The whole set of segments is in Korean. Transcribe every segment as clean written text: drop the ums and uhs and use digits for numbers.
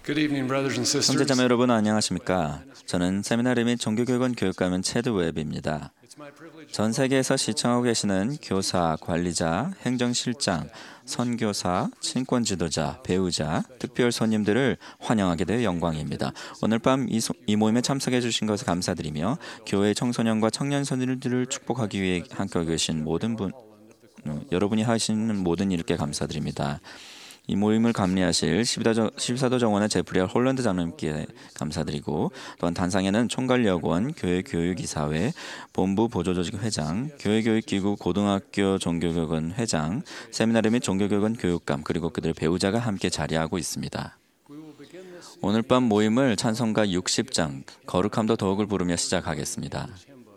Good evening, brothers and sisters. 형제자매 여러분 안녕하십니까? 저는 세미나리 및 종교교육원 교육가면 체드 웹입니다. 전 세계에서 시청하고 계시는 교사, 관리자, 행정실장, 선교사, 친권 지도자, 배우자, 특별 손님들을 환영하게 되어 영광입니다. 오늘 밤 이 모임에 참석해 주신 것을 감사드리며 교회 청소년과 청년 선생님들을 축복하기 위해 함께 계신 모든 여러분이 하시는 모든 일께 감사드립니다. 이 모임을 감리하실 14도 정원의 제프리아 홀란드 장로님께 감사드리고, 또한 단상에는 총괄여고원, 교회교육이사회, 본부 보조조직 회장, 교회교육기구 고등학교 종교교육원 회장, 세미나리 및 종교교육원 교육감, 그리고 그들의 배우자가 함께 자리하고 있습니다. 오늘 밤 모임을 찬송가 60장 거룩함도 더욱을 부르며 시작하겠습니다.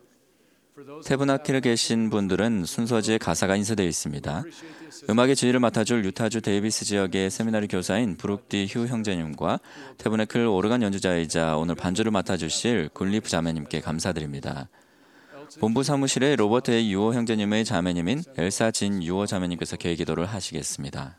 태브나킬에 계신 분들은 순서지에 가사가 인쇄되어 있습니다. 음악의 지휘를 맡아줄 유타주 데이비스 지역의 세미나리 교사인 브룩 D 휴 형제님과 태브나킬 오르간 연주자이자 오늘 반주를 맡아주실 굴리프 자매님께 감사드립니다. 본부 사무실의 로버트 A 유호 형제님의 자매님인 엘사 진 유호 자매님께서 계기도를 하시겠습니다.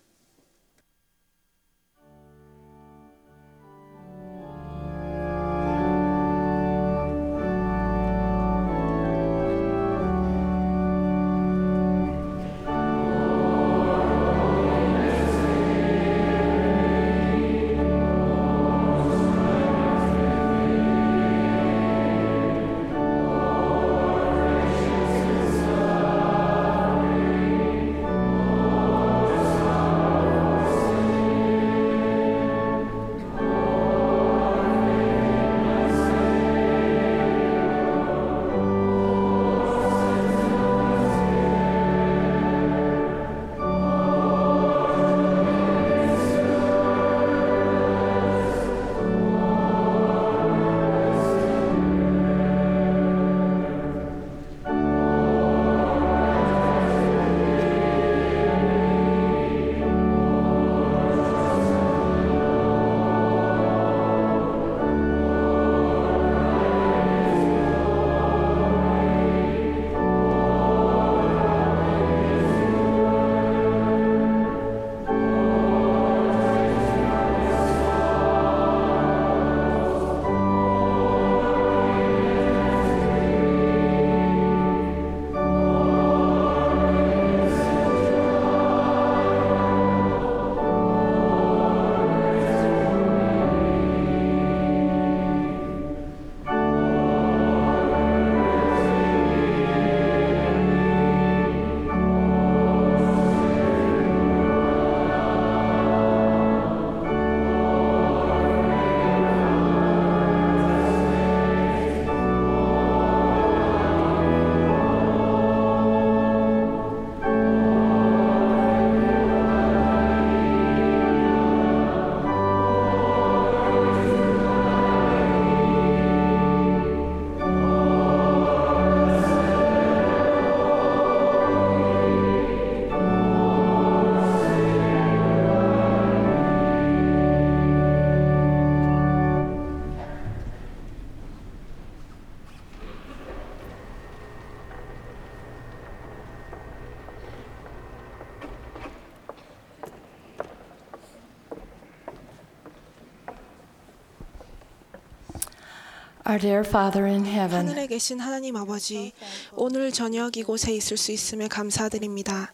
Our dear Father in heaven, 하늘에 계신 하나님 아버지, 오늘 저녁 이곳에 있을 수 있음에 감사드립니다.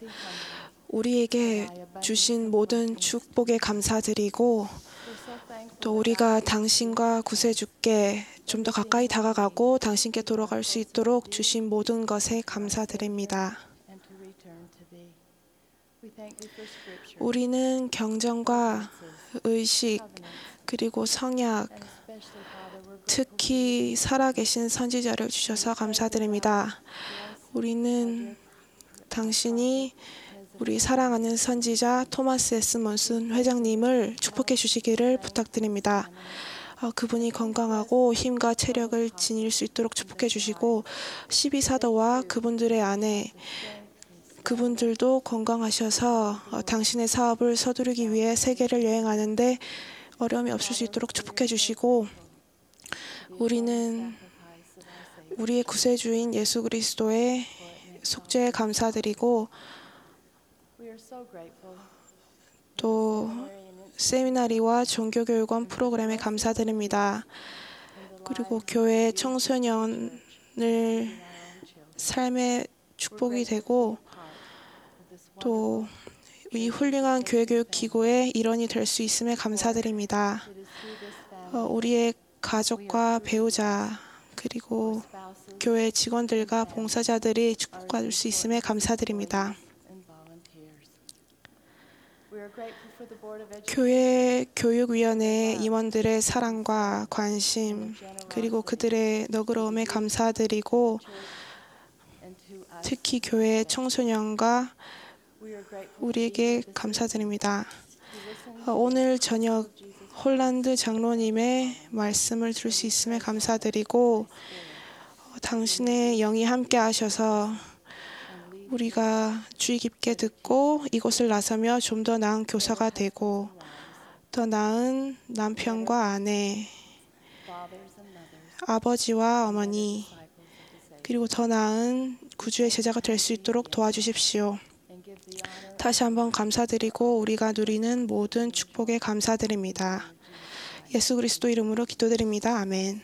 우리에게 주신 모든 축복에 감사드리고, 또 우리가 당신과 구세주께 좀 더 가까이 다가가고 당신께 돌아갈 수 있도록 주신 모든 것에 감사드립니다. 우리는 경전과 의식, 그리고 성약, 특히 살아계신 선지자를 주셔서 감사드립니다. 우리는 당신이 우리 사랑하는 선지자 토마스 S. mon슨 회장님을 축복해 주시기를 부탁드립니다. 그분이 건강하고 힘과 체력을 지닐 수 있도록 축복해 주시고, 12사도와 그분들의 아내, 그분들도 건강하셔서 당신의 사업을 서두르기 위해 세계를 여행하는데 어려움이 없을 수 있도록 축복해 주시고, 우리는 우리의 구세주인 예수 그리스도의 속죄에 감사드리고, 또 세미나리와 종교교육원 프로그램에 감사드립니다. 그리고 교회 청소년을 삶의 축복이 되고 또 이 훌륭한 교회교육 기구의 일원이 될 수 있음에 감사드립니다. 우리의 가족과 배우자 그리고 교회 직원들과 봉사자들이 축복받을 수 있음에 감사드립니다. 교회 교육위원회 임원들의 사랑과 관심 그리고 그들의 너그러움에 감사드리고 특히 교회 청소년과 우리에게 감사드립니다. 오늘 저녁 홀란드 장로님의 말씀을 들을 수 있음에 감사드리고 당신의 영이 함께 하셔서 우리가 주의 깊게 듣고 이곳을 나서며 좀 더 나은 교사가 되고 더 나은 남편과 아내, 아버지와 어머니 그리고 더 나은 구주의 제자가 될 수 있도록 도와주십시오. 다시 한번 감사드리고 우리가 누리는 모든 축복에 감사드립니다. 예수 그리스도 이름으로 기도드립니다. 아멘.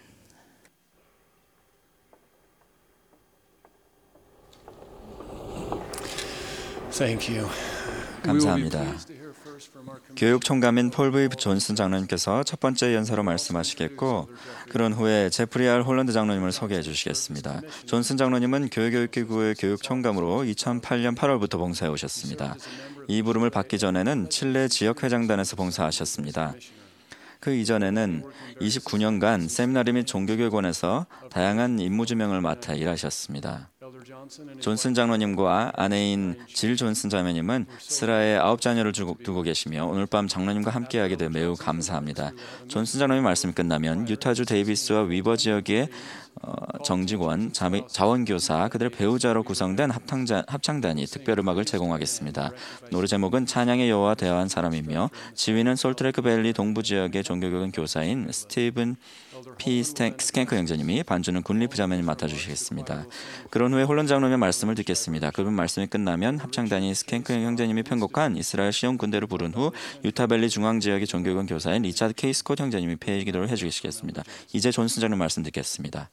감사합니다. 교육 총감인 폴 V. 존슨 장로님께서 첫 번째 연사로 말씀하시겠고 그런 후에 제프리 R. 홀란드 장로님을 소개해 주시겠습니다. 존슨 장로님은 교회교육기구의 교육 총감으로 2008년 8월부터 봉사해 오셨습니다. 이 부름을 받기 전에는 칠레 지역회장단에서 봉사하셨습니다. 그 이전에는 29년간 세미나리 및 종교교육원에서 다양한 임무지명을 맡아 일하셨습니다. 존슨 장로님과 아내인 질 존슨 자매님은 스라에 9자녀를 두고 계시며 오늘 밤 장로님과 함께하게 돼 매우 감사합니다. 존슨 장로님 말씀이 끝나면 유타주 데이비스와 위버 지역의 정직원, 자원교사, 그들의 배우자로 구성된 합창단이 특별음악을 제공하겠습니다. 노래 제목은 찬양의 여호와 대화한 사람이며 지휘는 솔트레이크 밸리 동부 지역의 종교교육 교사인 스티븐 P. 스ken크 형제님이 반주는 군리프 자매님 맡아주시겠습니다. 그런 후에 홀란 장로님의 말씀을 듣겠습니다. 그분 말씀이 끝나면 합창단이 스ken크 형제님이 편곡한 이스라엘 시온 군대를 부른 후 유타밸리 중앙 지역의 종교교육 교사인 리차드 K. 스콧 형제님이 폐회 기도를 해주시겠습니다. 이제 존슨 장로님 말씀 듣겠습니다.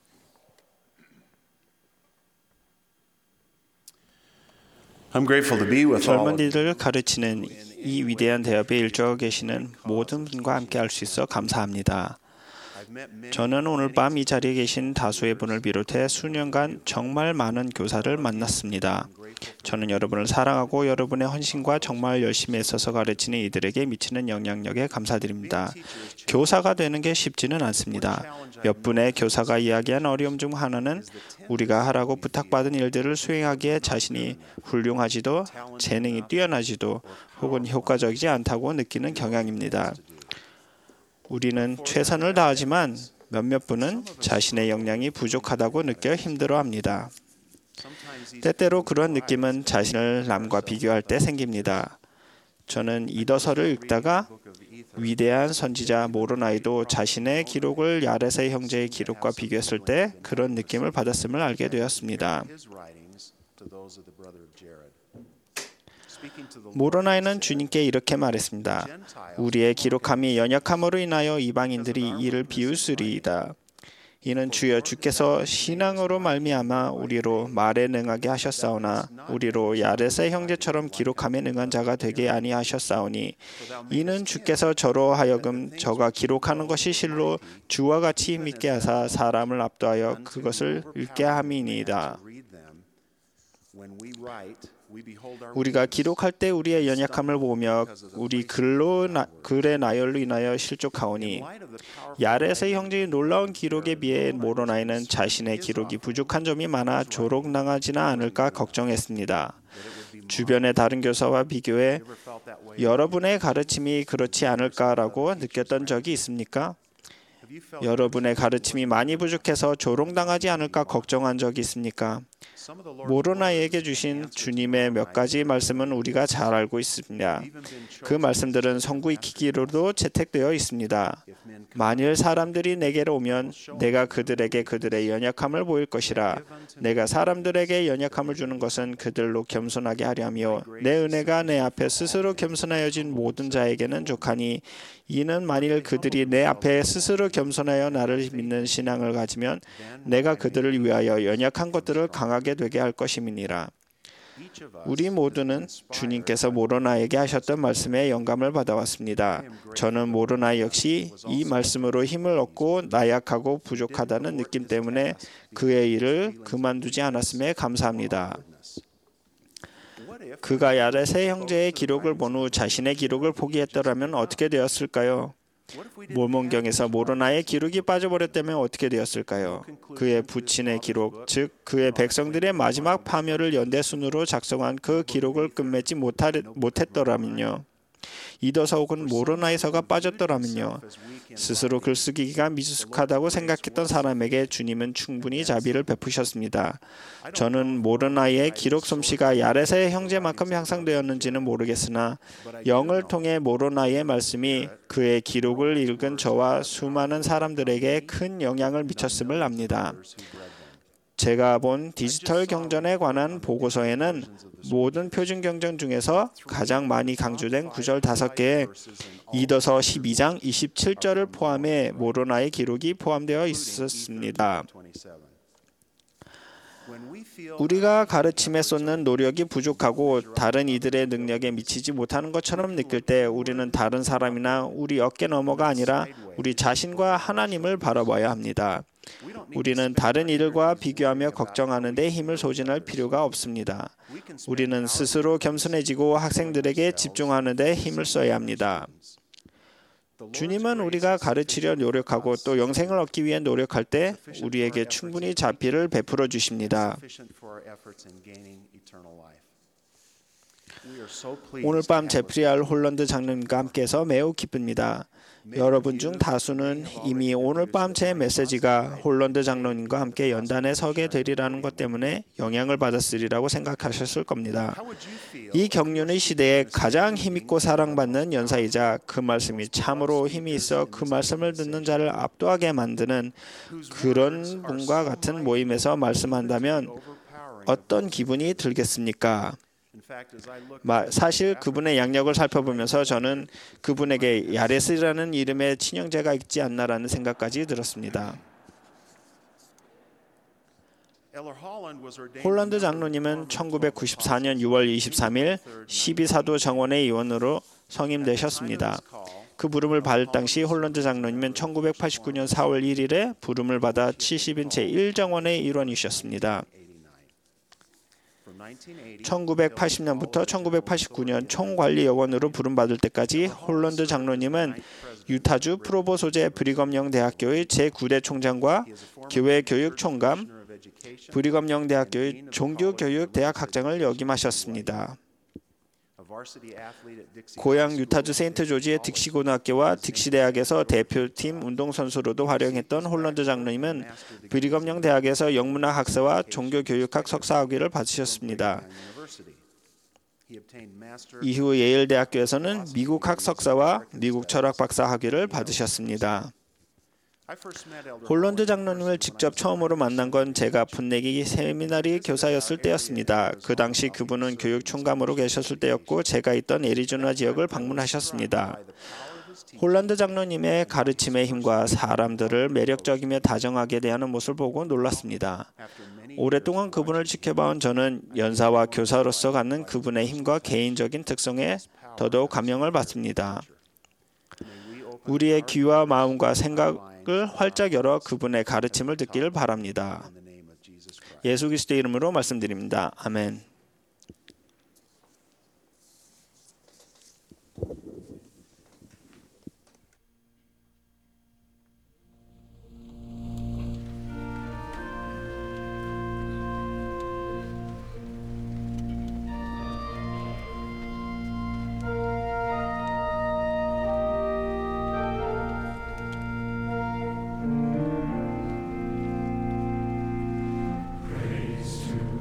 젊은이들을 가르치는 이 위대한 대업에 일조하고 계시는 모든 분과 함께 할 수 있어 감사합니다. 저는 오늘 밤 이 자리에 계신 다수의 분을 비롯해 수년간 정말 많은 교사를 만났습니다. 저는 여러분을 사랑하고 여러분의 헌신과 정말 열심히 애써서 가르치는 이들에게 미치는 영향력에 감사드립니다. 교사가 되는 게 쉽지는 않습니다. 몇 분의 교사가 이야기한 어려움 중 하나는 우리가 하라고 부탁받은 일들을 수행하기에 자신이 훌륭하지도 재능이 뛰어나지도 혹은 효과적이지 않다고 느끼는 경향입니다. 우리는 최선을 다하지만 몇몇 분은 자신의 역량이 부족하다고 느껴 힘들어합니다. 때때로 그런 느낌은 자신을 남과 비교할 때 생깁니다. 저는 이더서를 읽다가 위대한 선지자 모로나이도 자신의 기록을 야레세 형제의 기록과 비교했을 때 그런 느낌을 받았음을 알게 되었습니다. 모로나이는 주님께 이렇게 말했습니다. 우리의 기록함이 연약함으로 인하여 이방인들이 이를 비웃으리이다. 이는 주여 주께서 신앙으로 말미암아 우리로 말에 능하게 하셨사오나 우리로 야레세 형제처럼 기록함에 능한 자가 되게 아니하셨사오니 이는 주께서 저로 하여금 저가 기록하는 것이 실로 주와 같이 믿게 하사 사람을 압도하여 그것을 읽게 함이니이다. 우리가 기록할 때 우리의 연약함을 보며 우리 글의 나열로 인하여 실족하오니 야레세 형제의 놀라운 기록에 비해 모로나이는 자신의 기록이 부족한 점이 많아 조롱당하지는 않을까 걱정했습니다. 주변의 다른 교사와 비교해 여러분의 가르침이 그렇지 않을까라고 느꼈던 적이 있습니까? 여러분의 가르침이 많이 부족해서 조롱당하지 않을까 걱정한 적이 있습니까? 모로나에게 주신 주님의 몇 가지 말씀은 우리가 잘 알고 있습니다. 그 말씀들은 성구 익히기로도 채택되어 있습니다. 만일 사람들이 내게로 오면 내가 그들에게 그들의 연약함을 보일 것이라. 내가 사람들에게 연약함을 주는 것은 그들로 겸손하게 하려 하며 내 은혜가 내 앞에 스스로 겸손하여진 모든 자에게는 족하니 이는 만일 그들이 내 앞에 스스로 겸손하여 나를 믿는 신앙을 가지면 내가 그들을 위하여 연약한 것들을 강하게 되게 할 것임이니라. 우리 모두는 주님께서 모로나에게 하셨던 말씀에 영감을 받아왔습니다. 저는 모로나 역시 이 말씀으로 힘을 얻고 나약하고 부족하다는 느낌 때문에 그의 일을 그만두지 않았음에 감사합니다. 그가 야렛의 형제의 기록을 본 후 자신의 기록을 포기했더라면 어떻게 되었을까요? 모몬경에서 모로나의 기록이 빠져버렸다면 어떻게 되었을까요? 그의 부친의 기록, 즉 그의 백성들의 마지막 파멸을 연대순으로 작성한 그 기록을 끝맺지 못했더라면요. 이더서 혹은 모로나에서가 빠졌더라면요. 스스로 글쓰기가 미숙하다고 생각했던 사람에게 주님은 충분히 자비를 베푸셨습니다. 저는 모로나의 기록 솜씨가 야렛의 형제만큼 향상되었는지는 모르겠으나 영을 통해 모로나의 말씀이 그의 기록을 읽은 저와 수많은 사람들에게 큰 영향을 미쳤음을 압니다. 제가 본 디지털 경전에 관한 보고서에는 모든 표준 경전 중에서 가장 많이 강조된 구절 5개에 이더서 12장 27절을 포함해 모로나의 기록이 포함되어 있었습니다. 우리가 가르침에 쏟는 노력이 부족하고 다른 이들의 능력에 미치지 못하는 것처럼 느낄 때 우리는 다른 사람이나 우리 어깨 너머가 아니라 우리 자신과 하나님을 바라봐야 합니다. 우리는 다른 이들과 비교하며 걱정하는 데 힘을 소진할 필요가 없습니다. 우리는 스스로 겸손해지고 학생들에게 집중하는 데 힘을 써야 합니다. 주님은 우리가 가르치려 노력하고 또 영생을 얻기 위해 노력할 때 우리에게 충분히 자비를 베풀어 주십니다. 오늘 밤 제프리 알 홀런드 장로님과 함께해서 매우 기쁩니다. 여러분 중 다수는 이미 오늘 밤 제 메시지가 홀런드 장로님과 함께 연단에 서게 되리라는 것 때문에 영향을 받았으리라고 생각하셨을 겁니다. 이 경륜의 시대에 가장 힘있고 사랑받는 연사이자 그 말씀이 참으로 힘이 있어 그 말씀을 듣는 자를 압도하게 만드는 그런 분과 같은 모임에서 말씀한다면 어떤 기분이 들겠습니까? 사실 그분의 양력을 살펴보면서 저는 그분에게 야렛이라는 이름의 친형제가 있지 않나라는 생각까지 들었습니다. 홀런드 장로님은 1994년 6월 23일 12사도 정원의 의원으로 성임되셨습니다. 그 부름을 받을 당시 홀런드 장로님은 1989년 4월 1일에 부름을 받아 70인 제1정원의 일원이셨습니다. 1980년부터 1989년 총관리요원으로 부름받을 때까지 홀런드 장로님은 유타주 프로보 소재 브리검영 대학교의 제9대 총장과 교회 교육 총감, 브리검영 대학교의 종교교육 대학 학장을 역임하셨습니다. 고향 유타주 세인트 조지의 딕시 고등학교와 딕시 대학에서 대표팀 운동선수로도 활용했던 홀런드 장로님은 브리검영 대학에서 영문학 학사와 종교교육학 석사학위를 받으셨습니다. 이후 예일 대학교에서는 미국학 석사와 미국 철학 박사 학위를 받으셨습니다. 홀런드 장로님을 직접 처음으로 만난 건 제가 풋내기 세미나리 교사였을 때였습니다. 그 당시 그분은 교육 총감으로 계셨을 때였고 제가 있던 애리조나 지역을 방문하셨습니다. 홀런드 장로님의 가르침의 힘과 사람들을 매력적이며 다정하게 대하는 모습을 보고 놀랐습니다. 오랫동안 그분을 지켜봐온 저는 연사와 교사로서 갖는 그분의 힘과 개인적인 특성에 더더욱 감명을 받습니다. 우리의 귀와 마음과 생각을 활짝 열어 그분의 가르침을 듣기를 바랍니다. 예수 그리스도의 이름으로 말씀드립니다. 아멘. Praise to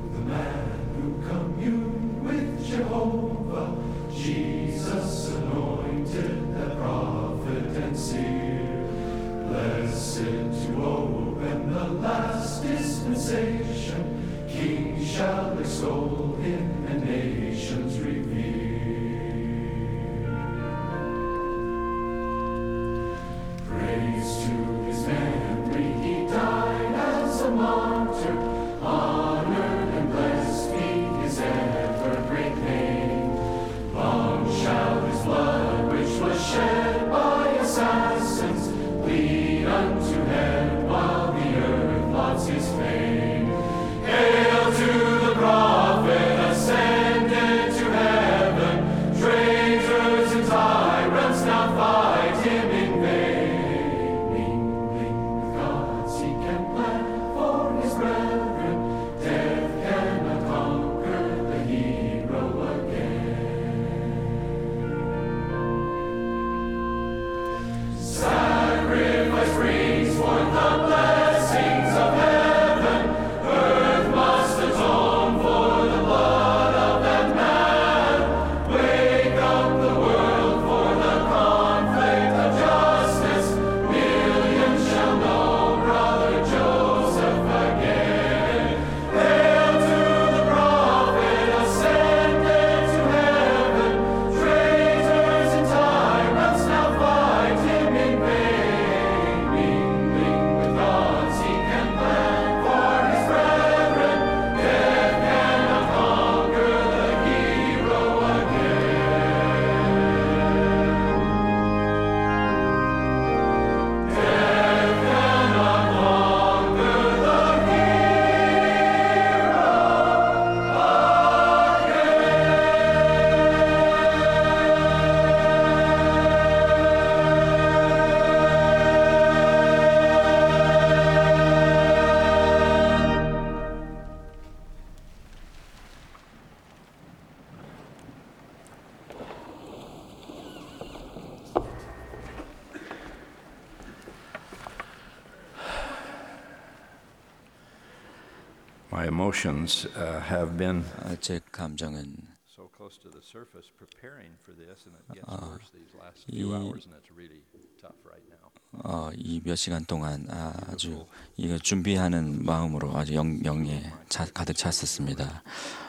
My emotions have been 제 감정은 so close to the surface preparing for this, and it gets worse these last few hours, and it's really tough right now. 이 몇 시간 동안 아주 이거 준비하는 마음으로 아주 영에 가득 찼었습니다.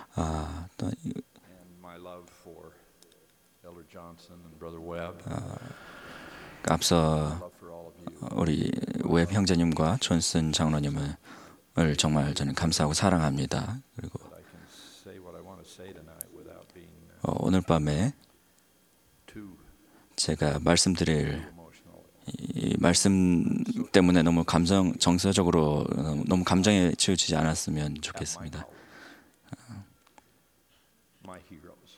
또 And my love for Elder Johnson and Brother Webb, 앞서 love for all of you. 우리 웹 형제님과 존슨 장로님을 정말 저는 감사하고 사랑합니다. 그리고 But I can say what I want to say tonight without being 오늘 밤에 too 제가 말씀드릴 emotional. 이 말씀 때문에 너무 정서적으로 너무 감정에 치우치지 않았으면 좋겠습니다. My heroes.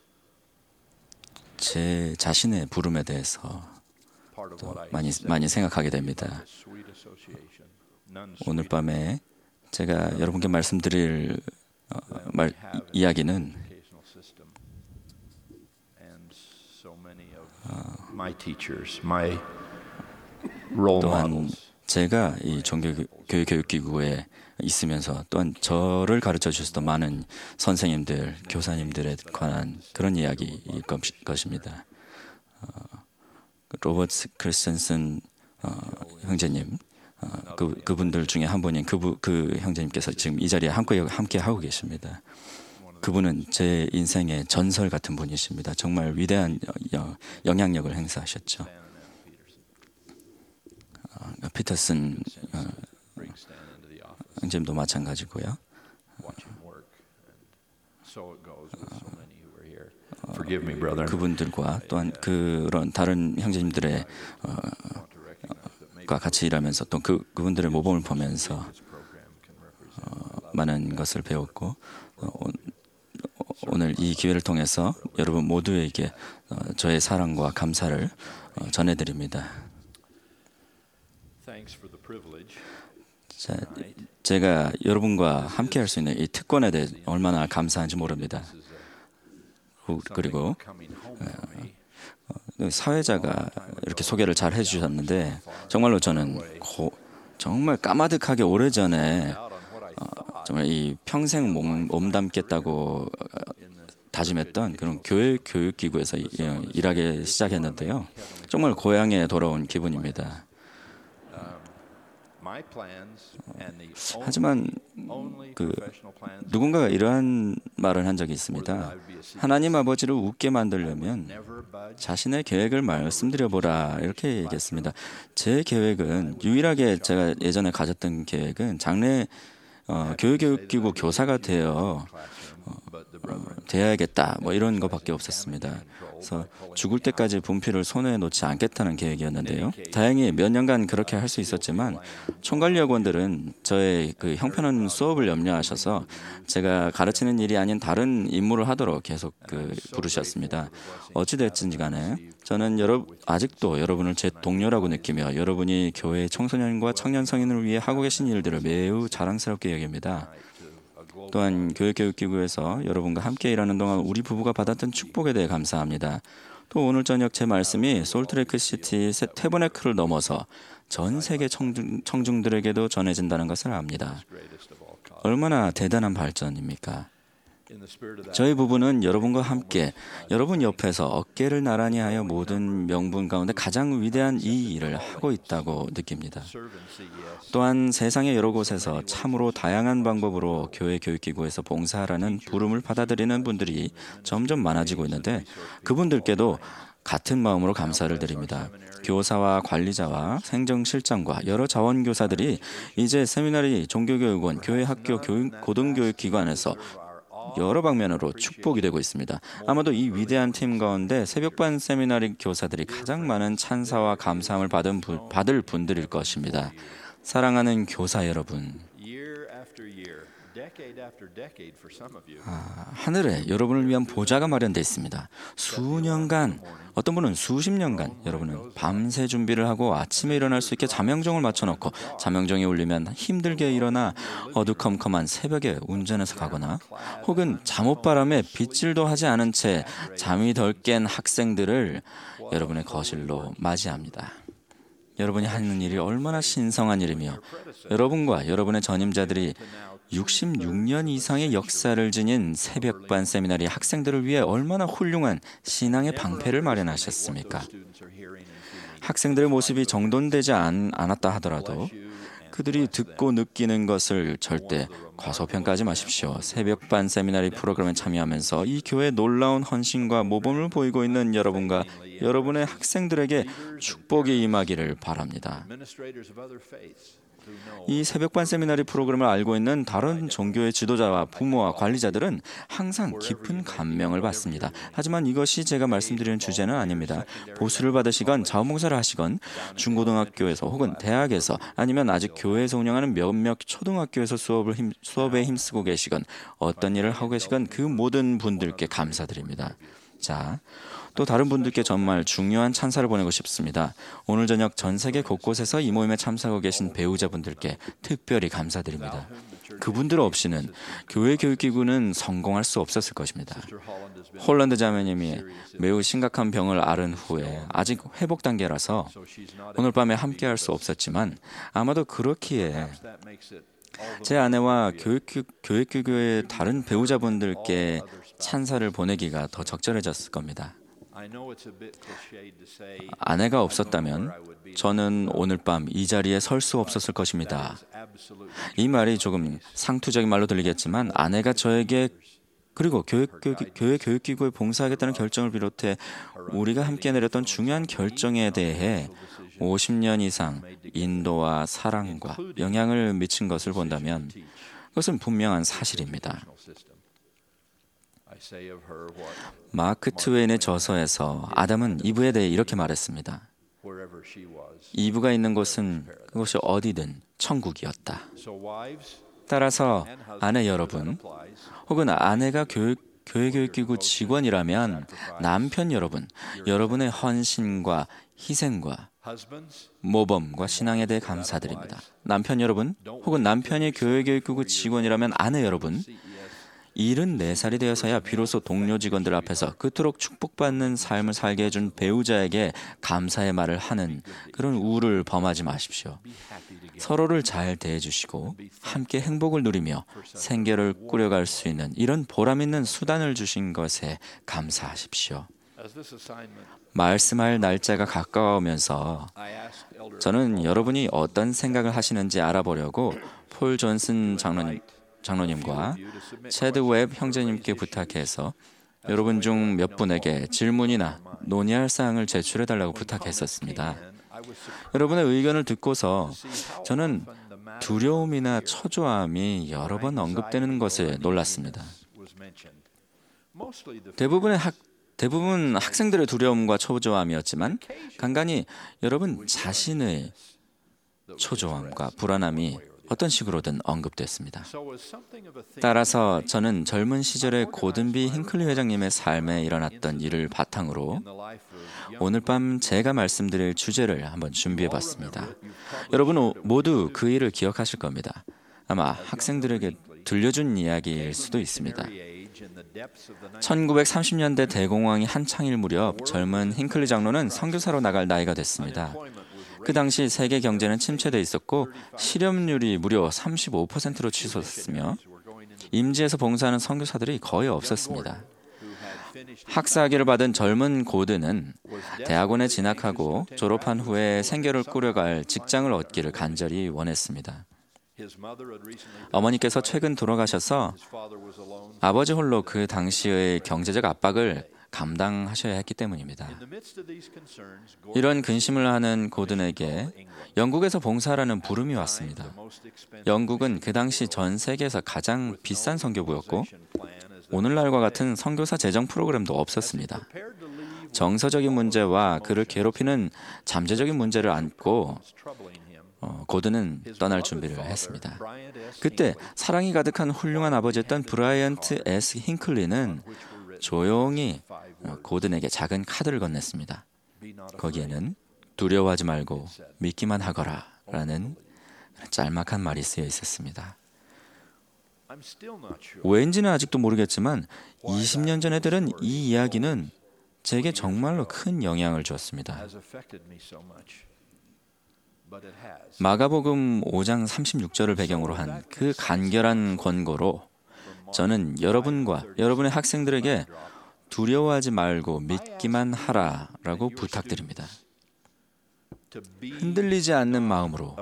제 자신의 부름에 대해서 Part of what I 많이 생각하게 됩니다. sweet association. None 오늘 sweeter 밤에 제가 여러분께 말씀드릴 이야기는 educational system. And so many of my teachers, my role 또한 models. 제가 이 종교교육기구에 있으면서 또한 저를 가르쳐 주셨던 많은 선생님들, 교사님들에 관한 그런 이야기일 것입니다. 로버트 크리스텐슨 형제님, 그분들 중에 한 분인 그 형제님께서 지금 이 자리에 함께 하고 계십니다. 그분은 제 인생의 전설 같은 분이십니다. 정말 위대한 영향력을 행사하셨죠. 피터슨 Bring Stan into the office, 형제님도 마찬가지고요. watch him work. And so it goes with so many who are here. Forgive me, brother. 그분들과 또한 그런 다른 형제님들의 I want to recognize that maybe 과 같이 일하면서 또 그분들의 모범을 보면서 this program can represent 많은 것을 배웠고 오늘 이 기회를 통해서 여러분 모두에게 저의 사랑과 감사를 전해드립니다. thanks for the privilege. 제가 여러분과 함께할 수 있는 이 특권에 대해 얼마나 감사한지 모릅니다. 그리고 Coming home for me. 사회자가 이렇게 소개를 잘 해주셨는데 정말로 저는 정말 까마득하게 오래전에 정말 이 평생 몸담겠다고 다짐했던 그런 교회 교육기구에서 일하기 시작했는데요. 정말 고향에 돌아온 기분입니다. 하지만 누군가가 이러한 말을 한 적이 있습니다. 하나님 아버지를 웃게 만들려면 자신의 계획을 말씀드려보라, 이렇게 얘기했습니다. 제 계획은 유일하게 제가 예전에 가졌던 계획은 장래 교육기구 교사가 되어야겠다, 뭐 이런 것밖에 없었습니다. 그래서 죽을 때까지 분필을 손에 놓지 않겠다는 계획이었는데요. 다행히 몇 년간 그렇게 할 수 있었지만 총괄위원들은 저의 그 형편없는 수업을 염려하셔서 제가 가르치는 일이 아닌 다른 임무를 하도록 계속 부르셨습니다. 어찌 됐든지 간에 저는 아직도 여러분을 제 동료라고 느끼며 여러분이 교회 청소년과 청년 성인을 위해 하고 계신 일들을 매우 자랑스럽게 여깁니다. 또한 교육기구에서 여러분과 함께 일하는 동안 우리 부부가 받았던 축복에 대해 감사합니다. 또 오늘 저녁 제 말씀이 솔트레이크시티 태버네클을 넘어서 전 세계 청중들에게도 전해진다는 것을 압니다. 얼마나 대단한 발전입니까? 저희 부부는 여러분과 함께 여러분 옆에서 어깨를 나란히 하여 모든 명분 가운데 가장 위대한 이 일을 하고 있다고 느낍니다. 또한 세상의 여러 곳에서 참으로 다양한 방법으로 교회 교육기구에서 봉사하라는 부름을 받아들이는 분들이 점점 많아지고 있는데 그분들께도 같은 마음으로 감사를 드립니다. 교사와 관리자와 행정실장과 여러 자원교사들이 이제 세미나리, 종교교육원, 교회 학교, 고등교육기관에서 여러 방면으로 축복이 되고 있습니다. 아마도 이 위대한 팀 가운데 새벽반 세미나리 교사들이 가장 많은 찬사와 감사함을 받을 분들일 것입니다. 사랑하는 교사 여러분, 하늘에 여러분을 위한 보좌가 마련되어 있습니다. 수년간, 어떤 분은 수십 년간 여러분은 밤새 준비를 하고 아침에 일어날 수 있게 자명종을 맞춰놓고 자명종이 울리면 힘들게 일어나 어두컴컴한 새벽에 운전해서 가거나 혹은 잠옷바람에 빗질도 하지 않은 채 잠이 덜 깬 학생들을 여러분의 거실로 맞이합니다. 여러분이 하는 일이 얼마나 신성한 일이며 여러분과 여러분의 전임자들이 66년 이상의 역사를 지닌 새벽반 세미나리 학생들을 위해 얼마나 훌륭한 신앙의 방패를 마련하셨습니까? 학생들의 모습이 정돈되지 않았다 하더라도 그들이 듣고 느끼는 것을 절대 과소평가하지 마십시오. 새벽반 세미나리 프로그램에 참여하면서 이 교회의 놀라운 헌신과 모범을 보이고 있는 여러분과 여러분의 학생들에게 축복이 임하기를 바랍니다. 이 새벽반 세미나리 프로그램을 알고 있는 다른 종교의 지도자와 부모와 관리자들은 항상 깊은 감명을 받습니다. 하지만 이것이 제가 말씀드리는 주제는 아닙니다. 보수를 받으시건 자원봉사를 하시건 중고등학교에서 혹은 대학에서 아니면 아직 교회에서 운영하는 몇몇 초등학교에서 수업에 힘쓰고 계시건 어떤 일을 하고 계시건 그 모든 분들께 감사드립니다. 자, 또 다른 분들께 정말 중요한 찬사를 보내고 싶습니다. 오늘 저녁 전 세계 곳곳에서 이 모임에 참석하고 계신 배우자분들께 특별히 감사드립니다. 그분들 없이는 교회 교육기구는 성공할 수 없었을 것입니다. 홀란드 자매님이 매우 심각한 병을 앓은 후에 아직 회복 단계라서 오늘 밤에 함께할 수 없었지만 아마도 그렇기에 제 아내와 교육기구의 다른 배우자분들께 찬사를 보내기가 더 적절해졌을 겁니다. 아내가 없었다면 저는 오늘 밤 이 자리에 설 수 없었을 것입니다. 이 말이 조금 상투적인 말로 들리겠지만 아내가 저에게 그리고 교회 교육기구에 봉사하겠다는 결정을 비롯해 우리가 함께 내렸던 중요한 결정에 대해 50년 이상 인도와 사랑과 영향을 미친 것을 본다면 그것은 분명한 사실입니다. 마크 트웨인의 저서에서 아담은 이브에 대해 이렇게 말했습니다. 이브가 있는 곳은 그곳이 어디든 천국이었다. 따라서 아내 여러분, 혹은 아내가 교회 교육기구 직원이라면 남편 여러분, 여러분의 헌신과 희생과 모범과 신앙에 대해 감사드립니다. 남편 여러분, 혹은 남편이 교회 교육기구 직원이라면 아내 여러분, 74살이 되어서야 비로소 동료 직원들 앞에서 그토록 축복받는 삶을 살게 해준 배우자에게 감사의 말을 하는 그런 우를 범하지 마십시오. 서로를 잘 대해주시고 함께 행복을 누리며 생계를 꾸려갈 수 있는 이런 보람 있는 수단을 주신 것에 감사하십시오. 말씀할 날짜가 가까워오면서 저는 여러분이 어떤 생각을 하시는지 알아보려고 폴 존슨 장로님과 체드 웹 형제님께 부탁해서 여러분 중 몇 분에게 질문이나 논의할 사항을 제출해달라고 부탁했었습니다. 여러분의 의견을 듣고서 저는 두려움이나 초조함이 여러 번 언급되는 것에 놀랐습니다. 대부분 학생들의 두려움과 초조함이었지만 간간히 여러분 자신의 초조함과 불안함이 어떤 식으로든 언급됐습니다. 따라서 저는 젊은 시절의 고든비 힌클리 회장님의 삶에 일어났던 일을 바탕으로 오늘 밤 제가 말씀드릴 주제를 한번 준비해봤습니다. 여러분 모두 그 일을 기억하실 겁니다. 아마 학생들에게 들려준 이야기일 수도 있습니다. 1930년대 대공황이 한창일 무렵 젊은 힌클리 장로는 선교사로 나갈 나이가 됐습니다. 그 당시 세계 경제는 침체돼 있었고 실업률이 무려 35%로 치솟았으며 임지에서 봉사하는 선교사들이 거의 없었습니다. 학사학위를 받은 젊은 고든은 대학원에 진학하고 졸업한 후에 생계를 꾸려갈 직장을 얻기를 간절히 원했습니다. 어머니께서 최근 돌아가셔서 아버지 홀로 그 당시의 경제적 압박을 감당하셔야 했기 때문입니다. 이런 근심을 하는 고든에게 영국에서 봉사하라는 부름이 왔습니다. 영국은 그 당시 전 세계에서 가장 비싼 선교부였고 오늘날과 같은 선교사 재정 프로그램도 없었습니다. 정서적인 문제와 그를 괴롭히는 잠재적인 문제를 안고 고든은 떠날 준비를 했습니다. 그때 사랑이 가득한 훌륭한 아버지였던 브라이언트 S. 힌클리는 조용히 고든에게 작은 카드를 건넸습니다. 거기에는 두려워하지 말고 믿기만 하거라 라는 짤막한 말이 쓰여 있었습니다. 왠지는 아직도 모르겠지만 20년 전에 들은 이 이야기는 제게 정말로 큰 영향을 주었습니다. 마가복음 5장 36절을 배경으로 한 그 간결한 권고로 저는 여러분과 여러분의 학생들에게 두려워하지 말고 믿기만 하라라고 부탁드립니다. 흔들리지 않는 마음으로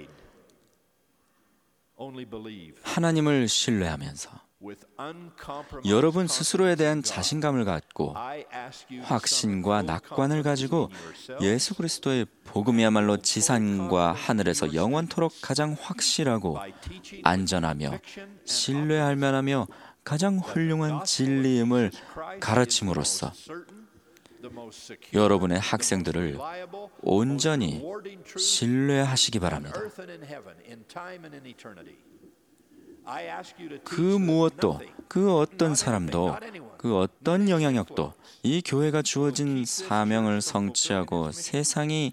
하나님을 신뢰하면서 여러분 스스로에 대한 자신감을 갖고 확신과 낙관을 가지고 예수 그리스도의 복음이야말로 지상과 하늘에서 영원토록 가장 확실하고 안전하며 신뢰할 만하며 가장 훌륭한 진리임을 가르침으로써 여러분의 학생들을 온전히 신뢰하시기 바랍니다. 그 무엇도, 그 어떤 사람도, 그 어떤 영향력도 이 교회가 주어진 사명을 성취하고 세상이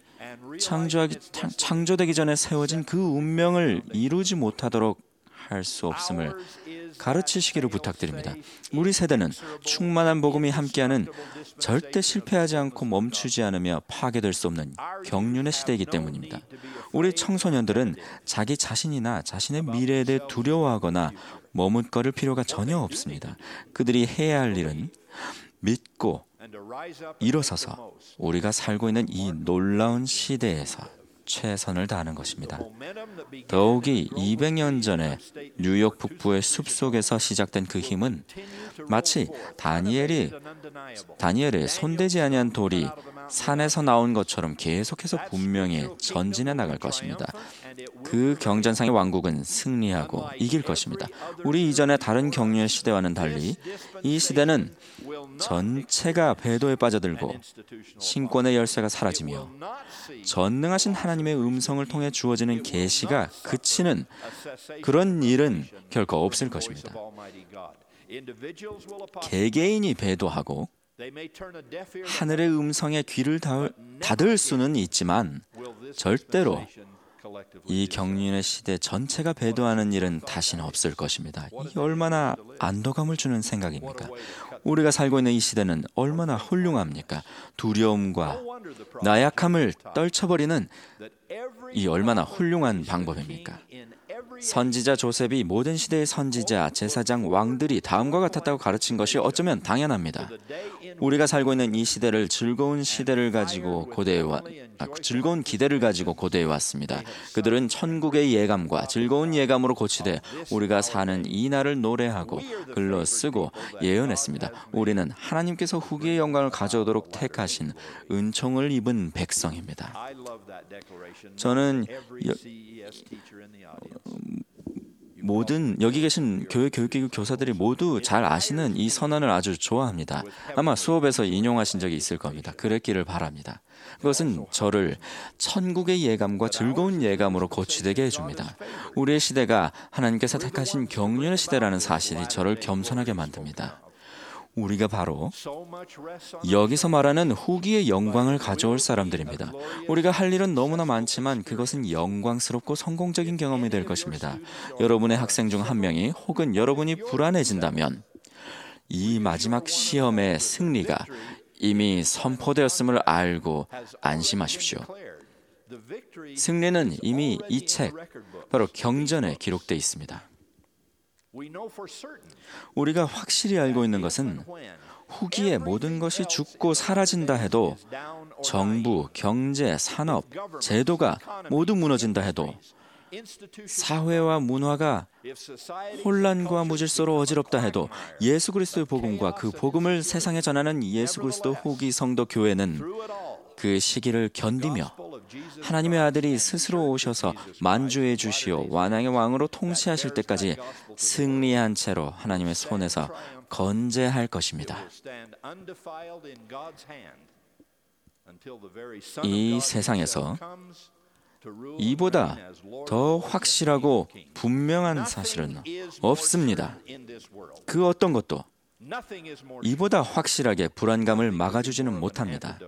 창조되기 전에 세워진 그 운명을 이루지 못하도록 할 수 없음을 가르치시기를 부탁드립니다. 우리 세대는 충만한 복음이 함께하는 절대 실패하지 않고 멈추지 않으며 파괴될 수 없는 경륜의 시대이기 때문입니다. 우리 청소년들은 자기 자신이나 자신의 미래에 대해 두려워하거나 머뭇거릴 필요가 전혀 없습니다. 그들이 해야 할 일은 믿고 일어서서 우리가 살고 있는 이 놀라운 시대에서 최선을 다하는 것입니다. 더욱이 200년 전에 뉴욕 북부의 숲속에서 시작된 그 힘은 마치 다니엘의 손대지 아니한 돌이 산에서 나온 것처럼 계속해서 분명히 전진해 나갈 것입니다. 그 경전상의 왕국은 승리하고 이길 것입니다. 우리 이전의 다른 경륜의 시대와는 달리 이 시대는 전체가 배도에 빠져들고 신권의 열쇠가 사라지며 전능하신 하나님의 음성을 통해 주어지는 계시가 그치는 그런 일은 결코 없을 것입니다. 개개인이 배도하고 하늘의 음성에 귀를 닫을 수는 있지만 절대로 이 경륜의 시대 전체가 배도하는 일은 다시는 없을 것입니다. 이 얼마나 안도감을 주는 생각입니까? 우리가 살고 있는 이 시대는 얼마나 훌륭합니까? 두려움과 나약함을 떨쳐버리는 이 얼마나 훌륭한 방법입니까? 선지자 조셉이 모든 시대의 선지자, 제사장, 왕들이 다음과 같았다고 가르친 것이 어쩌면 당연합니다. 우리가 살고 있는 이 시대를 즐거운 기대를 가지고 고대해 왔습니다. 그들은 천국의 예감과 즐거운 예감으로 고치되 우리가 사는 이 날을 노래하고 글로 쓰고 예언했습니다. 우리는 하나님께서 후기의 영광을 가져오도록 택하신 은총을 입은 백성입니다. 저는 모든 여기 계신 교회 교육기구 교사들이 모두 잘 아시는 이 선언을 아주 좋아합니다. 아마 수업에서 인용하신 적이 있을 겁니다. 그랬기를 바랍니다. 그것은 저를 천국의 예감과 즐거운 예감으로 고치되게 해줍니다. 우리의 시대가 하나님께서 택하신 경륜의 시대라는 사실이 저를 겸손하게 만듭니다. 우리가 바로 여기서 말하는 후기의 영광을 가져올 사람들입니다. 우리가 할 일은 너무나 많지만 그것은 영광스럽고 성공적인 경험이 될 것입니다. 여러분의 학생 중 한 명이 혹은 여러분이 불안해진다면 이 마지막 시험의 승리가 이미 선포되었음을 알고 안심하십시오. 승리는 이미 이 책, 바로 경전에 기록되어 있습니다. 우리가 확실히 알고 있는 것은 후기에 모든 것이 죽고 사라진다 해도 정부, 경제, 산업, 제도가 모두 무너진다 해도 사회와 문화가 혼란과 무질서로 어지럽다 해도 예수 그리스도의 복음과 그 복음을 세상에 전하는 예수 그리스도 후기 성도 교회는 그 시기를 견디며 하나님의 아들이 스스로 오셔서 만주해 주시오 완왕의 왕으로 통치하실 때까지 승리한 채로 하나님의 손에서 건재할 것입니다. 이 세상에서 이보다 더 확실하고 분명한 사실은 없습니다. 그 어떤 것도 이보다 확실하게 불안감을 막아주지는 못합니다.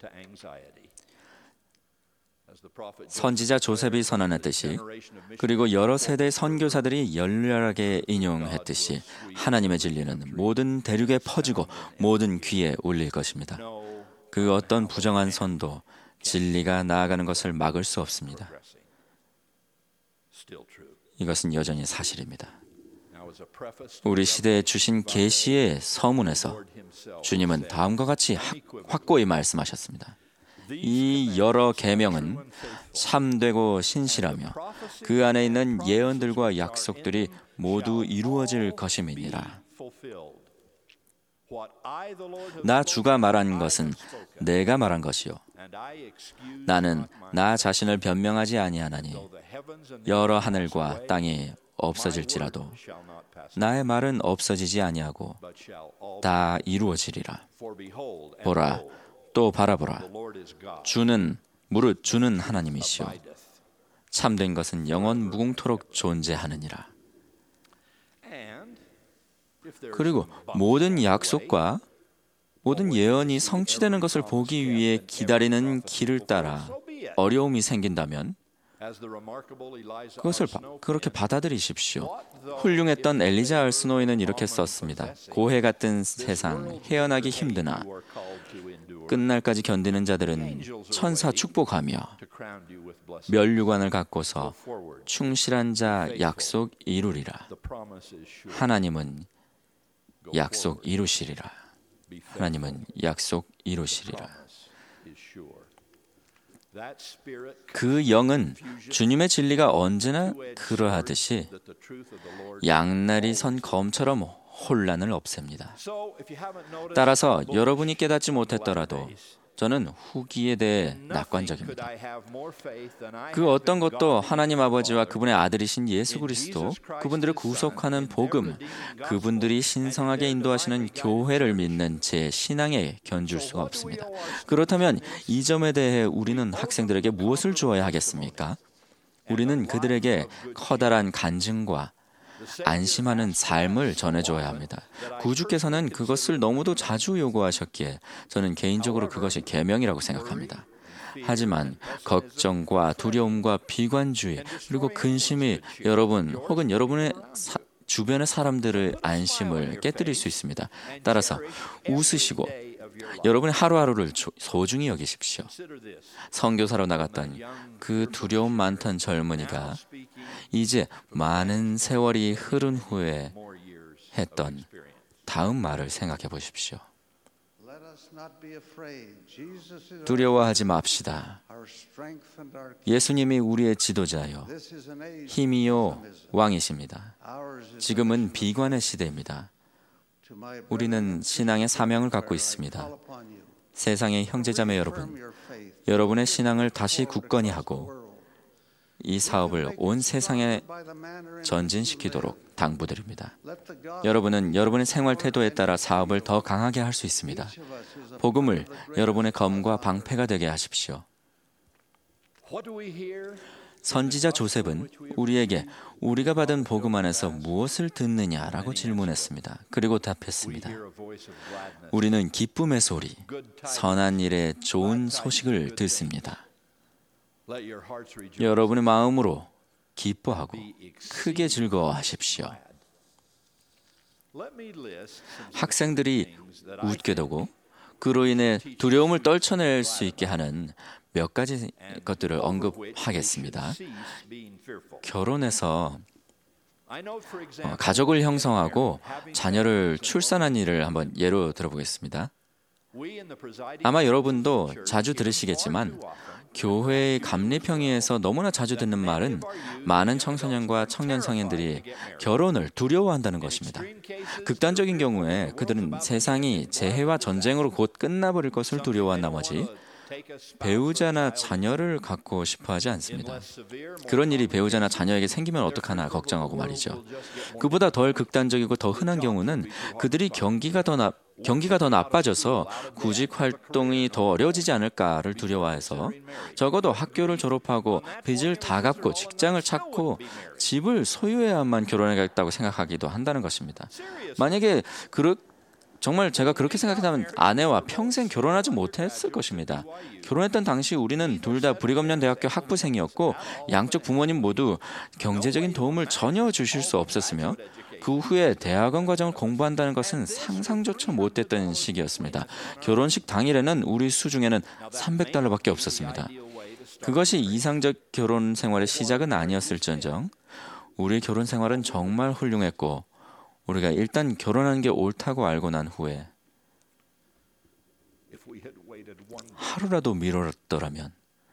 선지자 조셉이 선언했듯이 그리고 여러 세대의 선교사들이 열렬하게 인용했듯이 하나님의 진리는 모든 대륙에 퍼지고 모든 귀에 울릴 것입니다. 그 어떤 부정한 선도 진리가 나아가는 것을 막을 수 없습니다. 이것은 여전히 사실입니다. 우리 시대에 주신 계시의 서문에서 주님은 다음과 같이 확고히 말씀하셨습니다. 이 여러 계명은 참되고 신실하며 그 안에 있는 예언들과 약속들이 모두 이루어질 것임이니라. 나 주가 말한 것은 내가 말한 것이요 나는 나 자신을 변명하지 아니하나니 여러 하늘과 땅이 없어질지라도 나의 말은 없어지지 아니하고 다 이루어지리라. 보라 또 바라보라. 주는 무릇 주는 하나님이시오 참된 것은 영원 무궁토록 존재하느니라. 그리고 모든 약속과 모든 예언이 성취되는 것을 보기 위해 기다리는 길을 따라 어려움이 생긴다면 그것을 그렇게 받아들이십시오. 훌륭했던 엘리자 알스노이는 이렇게 썼습니다. 고해 같은 세상 헤어나기 힘드나 끝날까지 견디는 자들은 천사 축복하며 면류관을 갖고서 충실한 자 약속 이루리라. 하나님은 약속 이루시리라. 하나님은 약속 이루시리라. 그 영은 주님의 진리가 언제나 그러하듯이 양날이 선 검처럼 혼란을 없앱니다. 따라서 여러분이 깨닫지 못했더라도 저는 후기에 대해 낙관적입니다. 그 어떤 것도 하나님 아버지와 그분의 아들이신 예수 그리스도, 그분들을 구속하는 복음, 그분들이 신성하게 인도하시는 교회를 믿는 제 신앙에 견줄 수가 없습니다. 그렇다면 이 점에 대해 우리는 학생들에게 무엇을 주어야 하겠습니까? 우리는 그들에게 커다란 간증과 안심하는 삶을 전해줘야 합니다. 구주께서는 그것을 너무도 자주 요구하셨기에 저는 개인적으로 그것이 계명이라고 생각합니다. 하지만 걱정과 두려움과 비관주의 그리고 근심이 여러분 혹은 여러분의 주변의 사람들의 안심을 깨뜨릴 수 있습니다. 따라서 웃으시고 여러분의 하루하루를 소중히 여기십시오. 선교사로 나갔던 그 두려움 많던 젊은이가 이제 많은 세월이 흐른 후에 했던 다음 말을 생각해 보십시오. 두려워하지 맙시다. 예수님이 우리의 지도자요, 힘이요, 왕이십니다. 지금은 비관의 시대입니다. 우리는 신앙의 사명을 갖고 있습니다. 세상의 형제자매 여러분, 여러분의 신앙을 다시 굳건히 하고 이 사업을 온 세상에 전진시키도록 당부드립니다. 여러분은 여러분의 생활 태도에 따라 사업을 더 강하게 할 수 있습니다. 복음을 여러분의 검과 방패가 되게 하십시오. 선지자 조셉은 우리에게 우리가 받은 복음 안에서 무엇을 듣느냐라고 질문했습니다. 그리고 답했습니다. 우리는 기쁨의 소리, 선한 일의 좋은 소식을 듣습니다. 여러분의 마음으로 기뻐하고 크게 즐거워하십시오. 학생들이 웃게 되고 그로 인해 두려움을 떨쳐낼 수 있게 하는 몇 가지 것들을 언급하겠습니다. 결혼해서 가족을 형성하고 자녀를 출산한 일을 한번 예로 들어보겠습니다. 아마 여러분도 자주 들으시겠지만 교회의 감리평의에서 너무나 자주 듣는 말은 많은 청소년과 청년 성인들이 결혼을 두려워한다는 것입니다. 극단적인 경우에 그들은 세상이 재해와 전쟁으로 곧 끝나버릴 것을 두려워한 나머지 배우자나 자녀를 갖고 싶어 하지 않습니다. 그런 일이 배우자나 자녀에게 생기면 어떡하나 걱정하고 말이죠. 그보다 덜 극단적이고 더 흔한 경우는 그들이 경기가 더 나빠져서 구직 활동이 더 어려워지지 않을까를 두려워해서 적어도 학교를 졸업하고 빚을 다 갚고 직장을 찾고 집을 소유해야만 결혼하겠다고 생각하기도 한다는 것입니다. 만약에 정말 제가 그렇게 생각한다면 아내와 평생 결혼하지 못했을 것입니다. 결혼했던 당시 우리는 둘 다 브리검연 대학교 학부생이었고 양쪽 부모님 모두 경제적인 도움을 전혀 주실 수 없었으며 그 후에 대학원 과정을 공부한다는 것은 상상조차 못했던 시기였습니다. 결혼식 당일에는 우리 수중에는 $300밖에 없었습니다. 그것이 이상적 결혼 생활의 시작은 아니었을지언정 우리 결혼 생활은 정말 훌륭했고 우리가 일단 결혼하는 게 옳다고 알고 난 후에 하루라도 미뤘더라면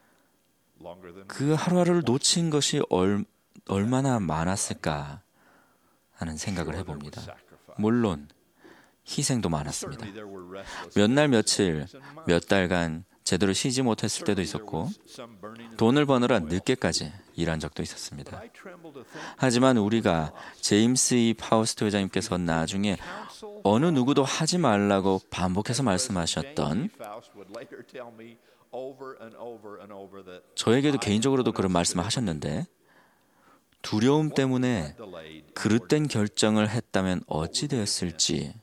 그 하루하루를 놓친 것이 얼마나 많았을까 하는 생각을 해봅니다. 물론 희생도 많았습니다. 몇 날 며칠, 몇 달간 제대로 쉬지 못했을 때도 있었고 돈을 버느라 늦게까지 일한 적도 있었습니다. 하지만 우리가 제임스 E. 파우스트 회장님께서 나중에 어느 누구도 하지 말라고 반복해서 말씀하셨던 저에게도 개인적으로도 그런 말씀을 하셨는데 두려움 때문에 그릇된 결정을 했다면 어찌 되었을지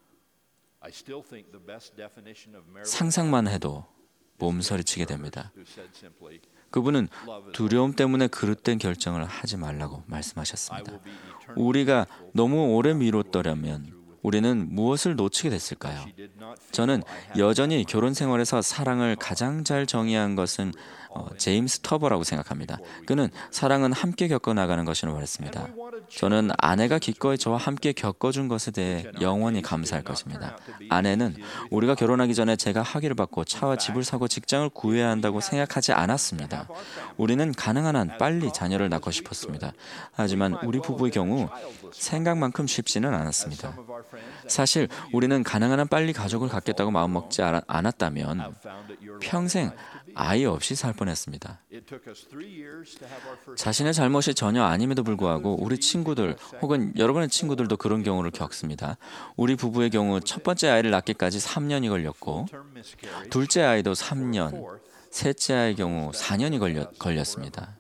상상만 해도 몸서리치게 됩니다. 그분은 두려움 때문에 그릇된 결정을 하지 말라고 말씀하셨습니다. 우리가 너무 오래 미뤘더라면 우리는 무엇을 놓치게 됐을까요? 저는 여전히 결혼 생활에서 사랑을 가장 잘 정의한 것은 제임스 터버라고 생각합니다. 그는 사랑은 함께 겪어나가는 것이라고 말했습니다. 저는 아내가 기꺼이 저와 함께 겪어준 것에 대해 영원히 감사할 것입니다. 아내는 우리가 결혼하기 전에 제가 학위를 받고 차와 집을 사고 직장을 구해야 한다고 생각하지 않았습니다. 우리는 가능한 한 빨리 자녀를 낳고 싶었습니다. 하지만 우리 부부의 경우 생각만큼 쉽지는 않았습니다. 사실 우리는 가능한 한 빨리 가족을 갖겠다고 마음먹지 않았다면 평생 아이 없이 살 뻔했습니다. 자신의 잘못이 전혀 아님에도 불구하고 우리 친구들 혹은 여러분의 친구들도 그런 경우를 겪습니다. 우리 부부의 경우 첫 번째 아이를 낳기까지 3년이 걸렸고 둘째 아이도 3년, 셋째 아이의 경우 4년이 걸렸습니다.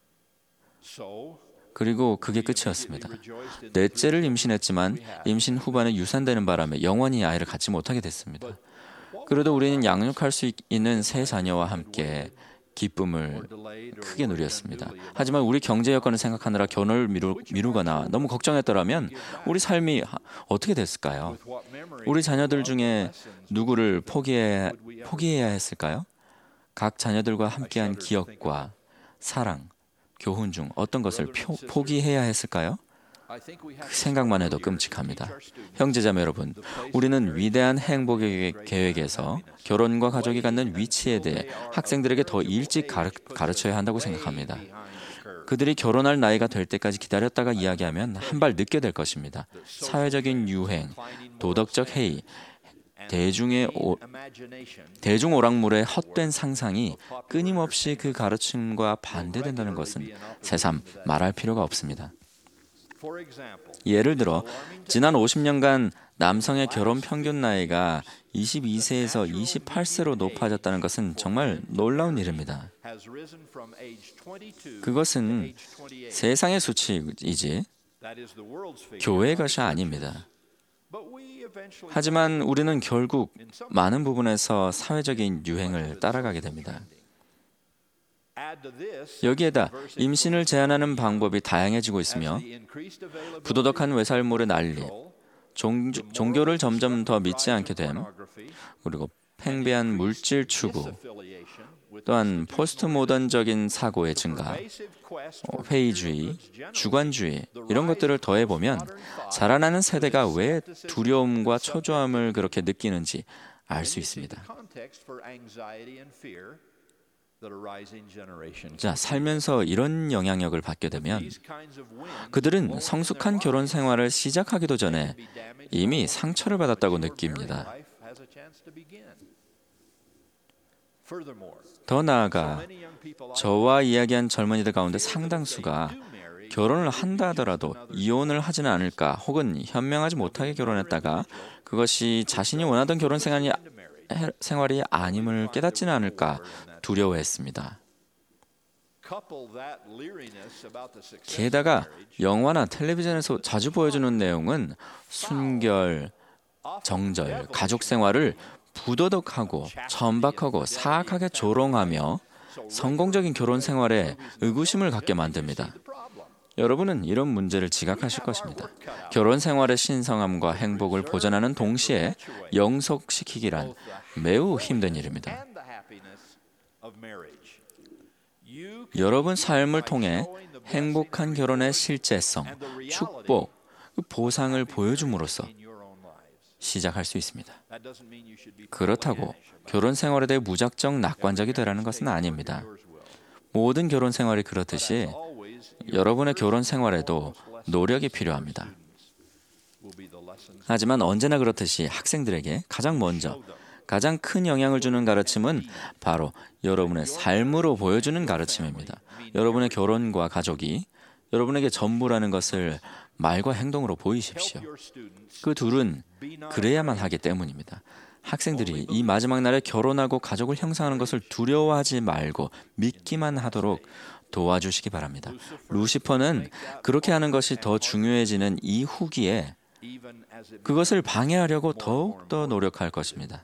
그리고 그게 끝이었습니다. 넷째를 임신했지만 임신 후반에 유산되는 바람에 영원히 아이를 갖지 못하게 됐습니다. 그래도 우리는 양육할 수 있는 세 자녀와 함께 기쁨을 크게 누렸습니다. 하지만 우리 경제 여건을 생각하느라 결혼을 미루거나 너무 걱정했더라면 우리 삶이 어떻게 됐을까요? 우리 자녀들 중에 누구를 포기해야 했을까요? 각 자녀들과 함께한 기억과 사랑, 교훈 중 어떤 것을 포기해야 했을까요? 그 생각만 해도 끔찍합니다. 형제자매 여러분, 우리는 위대한 행복의 계획에서 결혼과 가족이 갖는 위치에 대해 학생들에게 더 일찍 가르쳐야 한다고 생각합니다. 그들이 결혼할 나이가 될 때까지 기다렸다가 이야기하면 한 발 늦게 될 것입니다. 사회적인 유행, 도덕적 해이, 대중 오락물의 헛된 상상이 끊임없이 그 가르침과 반대된다는 것은 새삼 말할 필요가 없습니다. 예를 들어 지난 50년간 남성의 결혼 평균 나이가 22세에서 28세로 높아졌다는 것은 정말 놀라운 일입니다. 그것은 세상의 수치이지 교회의 것이 아닙니다. 하지만 우리는 결국 많은 부분에서 사회적인 유행을 따라가게 됩니다. 여기에다 임신을 제한하는 방법이 다양해지고 있으며 부도덕한 외살모의 난리, 종교를 점점 더 믿지 않게 됨, 그리고 팽배한 물질 추구, 또한 포스트 모던적인 사고의 증가, 회의주의, 주관주의 이런 것들을 더해보면 자라나는 세대가 왜 두려움과 초조함을 그렇게 느끼는지 알 수 있습니다. 자, 살면서 이런 영향력을 받게 되면 그들은 성숙한 결혼 생활을 시작하기도 전에 이미 상처를 받았다고 느낍니다. 더 나아가 저와 이야기한 젊은이들 가운데 상당수가 결혼을 한다 하더라도 이혼을 하지는 않을까 혹은 현명하지 못하게 결혼했다가 그것이 자신이 원하던 결혼 생활이 아님을 깨닫지는 않을까 두려워했습니다. 게다가 영화나 텔레비전에서 자주 보여주는 내용은 순결, 정절, 가족 생활을 부도덕하고 천박하고 사악하게 조롱하며 성공적인 결혼 생활에 의구심을 갖게 만듭니다. 여러분은 이런 문제를 지각하실 것입니다. 결혼 생활의 신성함과 행복을 보존하는 동시에 영속시키기란 매우 힘든 일입니다. 여러분 삶을 통해 행복한 결혼의 실제성, 축복, 보상을 보여줌으로써 시작할 수 있습니다. 그렇다고 결혼 생활에 대해 무작정 낙관적이 되라는 것은 아닙니다. 모든 결혼 생활이 그렇듯이 여러분의 결혼 생활에도 노력이 필요합니다. 하지만 언제나 그렇듯이 학생들에게 가장 먼저 가장 큰 영향을 주는 가르침은 바로 여러분의 삶으로 보여주는 가르침입니다. 여러분의 결혼과 가족이 여러분에게 전부라는 것을 말과 행동으로 보이십시오. 그 둘은 그래야만 하기 때문입니다. 학생들이 이 마지막 날에 결혼하고 가족을 형성하는 것을 두려워하지 말고 믿기만 하도록 도와주시기 바랍니다. 루시퍼는 그렇게 하는 것이 더 중요해지는 이 후기에 그것을 방해하려고 더욱더 노력할 것입니다.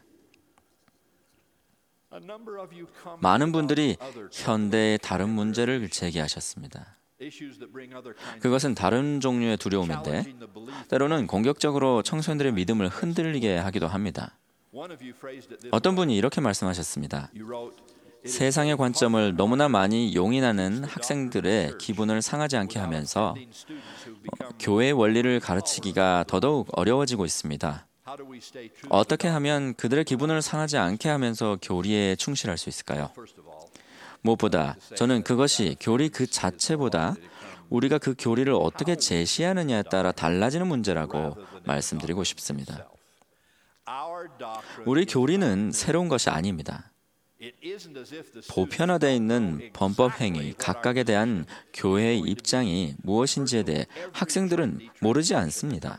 많은 분들이 현대의 다른 문제를 제기하셨습니다. 그것은 다른 종류의 두려움인데 때로는 공격적으로 청소년들의 믿음을 흔들리게 하기도 합니다. 어떤 분이 이렇게 말씀하셨습니다. 세상의 관점을 너무나 많이 용인하는 학생들의 기분을 상하지 않게 하면서 교회의 원리를 가르치기가 더더욱 어려워지고 있습니다. 어떻게 하면 그들의 기분을 상하지 않게 하면서 교리에 충실할 수 있을까요? 무엇보다 저는 그것이 교리 그 자체보다 우리가 그 교리를 어떻게 제시하느냐에 따라 달라지는 문제라고 말씀드리고 싶습니다. 우리 교리는 새로운 것이 아닙니다. 보편화되어 있는 범법 행위 각각에 대한 교회의 입장이 무엇인지에 대해 학생들은 모르지 않습니다.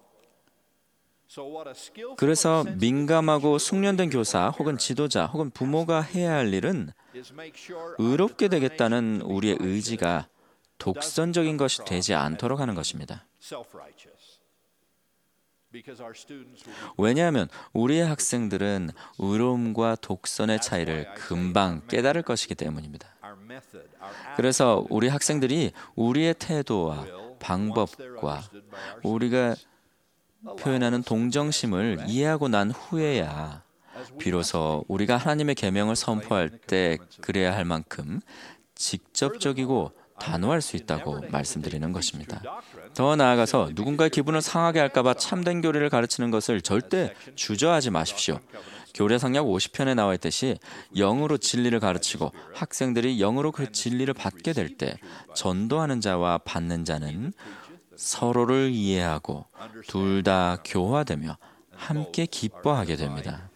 그래서 민감하고 숙련된 교사 혹은 지도자 혹은 부모가 해야 할 일은 의롭게 되겠다는 우리의 의지가 독선적인 것이 되지 않도록 하는 것입니다. 왜냐하면 우리의 학생들은 의로움과 독선의 차이를 금방 깨달을 것이기 때문입니다. 그래서 우리 학생들이 우리의 태도와 방법과 우리가 표현하는 동정심을 이해하고 난 후에야 비로소 우리가 하나님의 계명을 선포할 때 그래야 할 만큼 직접적이고 단호할 수 있다고 말씀드리는 것입니다. 더 나아가서 누군가의 기분을 상하게 할까 봐 참된 교리를 가르치는 것을 절대 주저하지 마십시오. 교례상약 50편에 나와 있듯이 영으로 진리를 가르치고 학생들이 영으로 그 진리를 받게 될 때 전도하는 자와 받는 자는 서로를 이해하고 둘 다 교화되며 함께 기뻐하게 됩니다.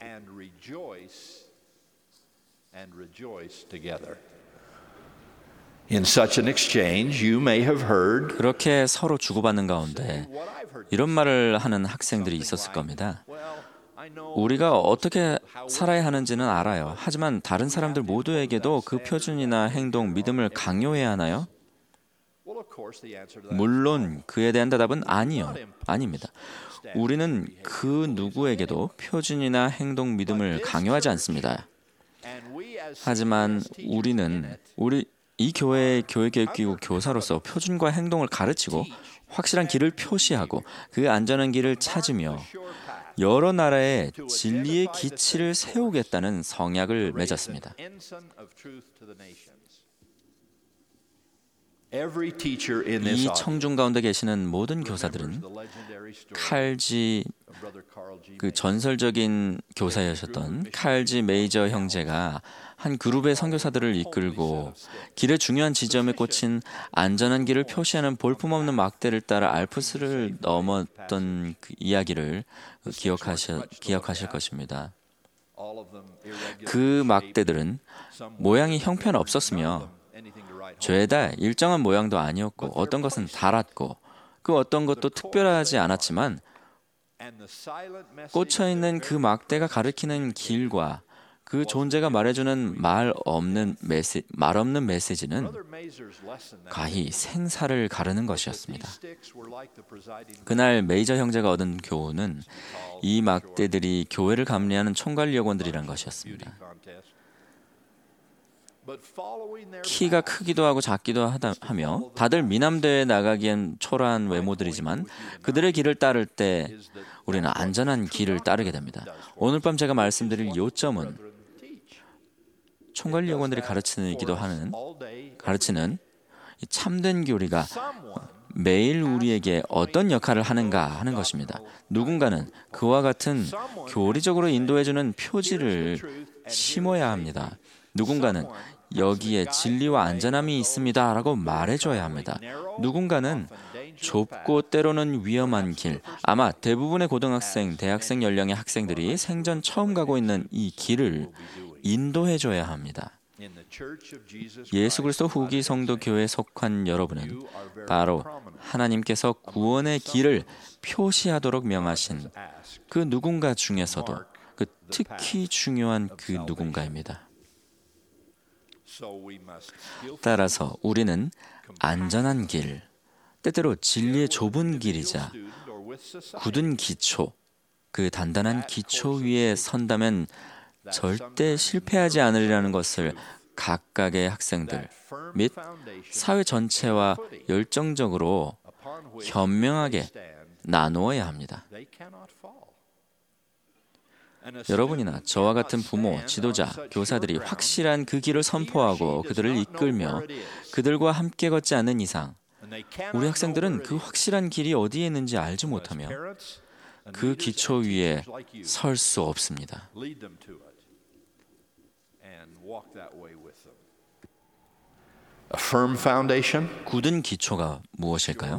In such an exchange, you may have heard 그렇게 서로 주고받는 가운데 이런 말을 하는 학생들이 있었을 겁니다. 우리가 어떻게 살아야 하는지는 알아요. 하지만 다른 사람들 모두에게도 그 표준이나 행동, 믿음을 강요해야 하나요? 물론 그에 대한 대답은 아닙니다. 우리는 그 누구에게도 표준이나 행동, 믿음을 강요하지 않습니다. 하지만 이 교회의 교육기구 교사로서 표준과 행동을 가르치고 확실한 길을 표시하고 그 안전한 길을 찾으며 여러 나라의 진리의 기치를 세우겠다는 성약을 맺었습니다. 이 청중 가운데 계시는 모든 교사들은 칼지, 그 전설적인 교사였던 칼지 메이저 형제가 한 그룹의 선교사들을 이끌고 길의 중요한 지점에 꽂힌 안전한 길을 표시하는 볼품없는 막대를 따라 알프스를 넘었던 그 이야기를 기억하실 것입니다. 그 막대들은 모양이 형편없었으며 죄다 일정한 모양도 아니었고 어떤 것은 달았고 그 어떤 것도 특별하지 않았지만 꽂혀있는 그 막대가 가리키는 길과 그 존재가 말해주는 말 없는 메시지는 가히 생사를 가르는 것이었습니다. 그날 메이저 형제가 얻은 교훈은 이 막대들이 교회를 감리하는 총괄위원들이란 것이었습니다. 키가 크기도 하고 작기도 하며 다들 미남대회에 나가기엔 초라한 외모들이지만 그들의 길을 따를 때 우리는 안전한 길을 따르게 됩니다. 오늘 밤 제가 말씀드릴 요점은 총괄위원들이 가르치는 이 참된 교리가 매일 우리에게 어떤 역할을 하는가 하는 것입니다. 누군가는 그와 같은 교리적으로 인도해주는 표지를 심어야 합니다. 누군가는 여기에 진리와 안전함이 있습니다 라고 말해줘야 합니다. 누군가는 좁고 때로는 위험한 길, 아마 대부분의 고등학생, 대학생 연령의 학생들이 생전 처음 가고 있는 이 길을 인도해줘야 합니다. 예수 그리스도 후기 성도 교회에 속한 여러분은 바로 하나님께서 구원의 길을 표시하도록 명하신 그 누군가 중에서도 그 특히 중요한 그 누군가입니다. 따라서 우리는 안전한 길, 때때로 진리의 좁은 길이자 굳은 기초, 그 단단한 기초 위에 선다면 절대 실패하지 않으리라는 것을 각각의 학생들 및 사회 전체와 열정적으로 현명하게 나누어야 합니다. 여러분이나 저와 같은 부모, 지도자, 교사들이 확실한 그 길을 선포하고 그들을 이끌며 그들과 함께 걷지 않는 이상 우리 학생들은 그 확실한 길이 어디에 있는지 알지 못하며 그 기초 위에 설 수 없습니다. 굳은 기초가 무엇일까요?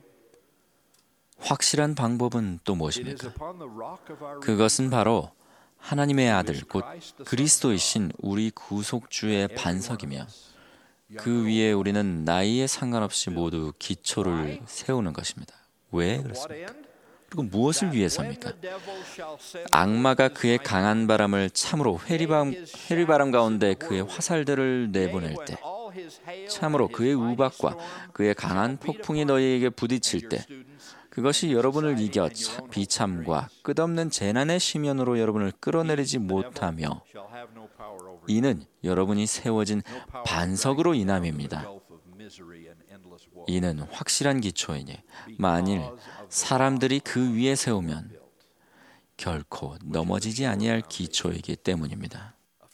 확실한 방법은 또 무엇입니까? 그것은 바로 하나님의 아들 곧 그리스도이신 우리 구속주의 반석이며 그 위에 우리는 나이에 상관없이 모두 기초를 세우는 것입니다. 왜 그렇습니까? 그리고 무엇을 위해서입니까? 악마가 그의 강한 바람을 참으로 회리바람 가운데 그의 화살들을 내보낼 때 참으로 그의 우박과 그의 강한 폭풍이 너희에게 부딪힐 때 그것이 여러분을 이겨 비참과 끝없는 재난의 심연으로 여러분을 끌어내리지 못하며 이는 여러분이 세워진 반석으로 인함입니다. 이는 확실한 기초이니 만일 사람들이 그 위에 세우면 결코 넘어지지 아니할 기초이기 때문입니다.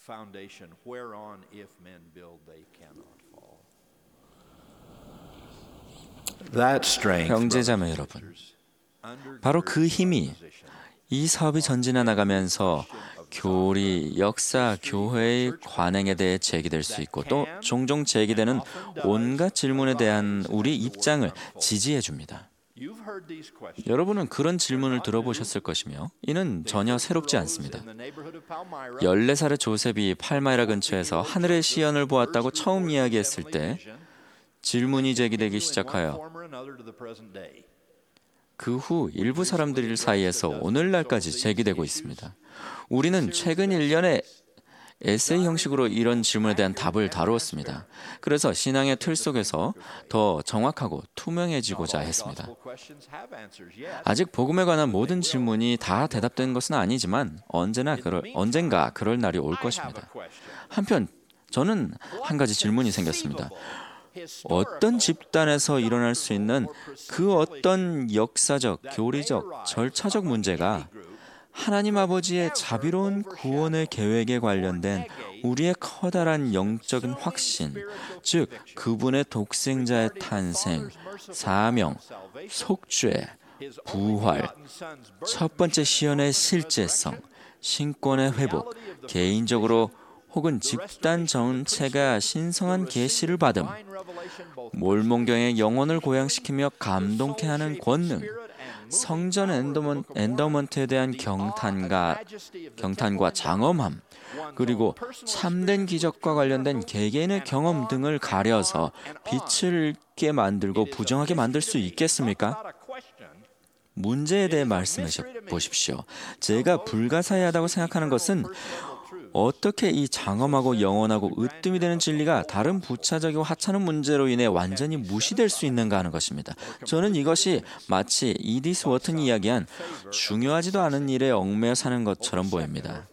형제자매 여러분, 바로 그 힘이 이 사업이 전진해 나가면서 교리, 역사, 교회의 관행에 대해 제기될 수 있고 또 종종 제기되는 온갖 질문에 대한 우리 입장을 지지해 줍니다. 여러분은 그런 질문을 들어보셨을 것이며 이는 전혀 새롭지 않습니다. 14살의 조셉이 팔마이라 근처에서 하늘의 시연을 보았다고 처음 이야기했을 때 질문이 제기되기 시작하여 그 후 일부 사람들 사이에서 오늘날까지 제기되고 있습니다. 우리는 최근 1년에 에세이 형식으로 이런 질문에 대한 답을 다루었습니다. 그래서 신앙의 틀 속에서 더 정확하고 투명해지고자 했습니다. 아직 복음에 관한 모든 질문이 다 대답된 것은 아니지만 언젠가 그럴 날이 올 것입니다. 한편 저는 한 가지 질문이 생겼습니다. 어떤 집단에서 일어날 수 있는 그 어떤 역사적, 교리적, 절차적 문제가 하나님 아버지의 자비로운 구원의 계획에 관련된 우리의 커다란 영적인 확신, 즉 그분의 독생자의 탄생, 사명, 속죄, 부활, 첫 번째 시연의 실제성, 신권의 회복, 개인적으로 혹은 집단 전체가 신성한 계시를 받음, 몰몬경의 영혼을 고양시키며 감동케 하는 권능, 성전 엔더먼트에 대한 경탄과 장엄함, 그리고 참된 기적과 관련된 개개인의 경험 등을 가려서 빛을 잃게 만들고 부정하게 만들 수 있겠습니까? 문제에 대해 말씀해 보십시오. 제가 불가사의하다고 생각하는 것은 어떻게 이 장엄하고 영원하고 으뜸이 되는 진리가 다른 부차적이고 하찮은 문제로 인해 완전히 무시될 수 있는가 하는 것입니다. 저는 이것이 마치 이디스 워튼이 이야기한 중요하지도 않은 일에 얽매여 사는 것처럼 보입니다.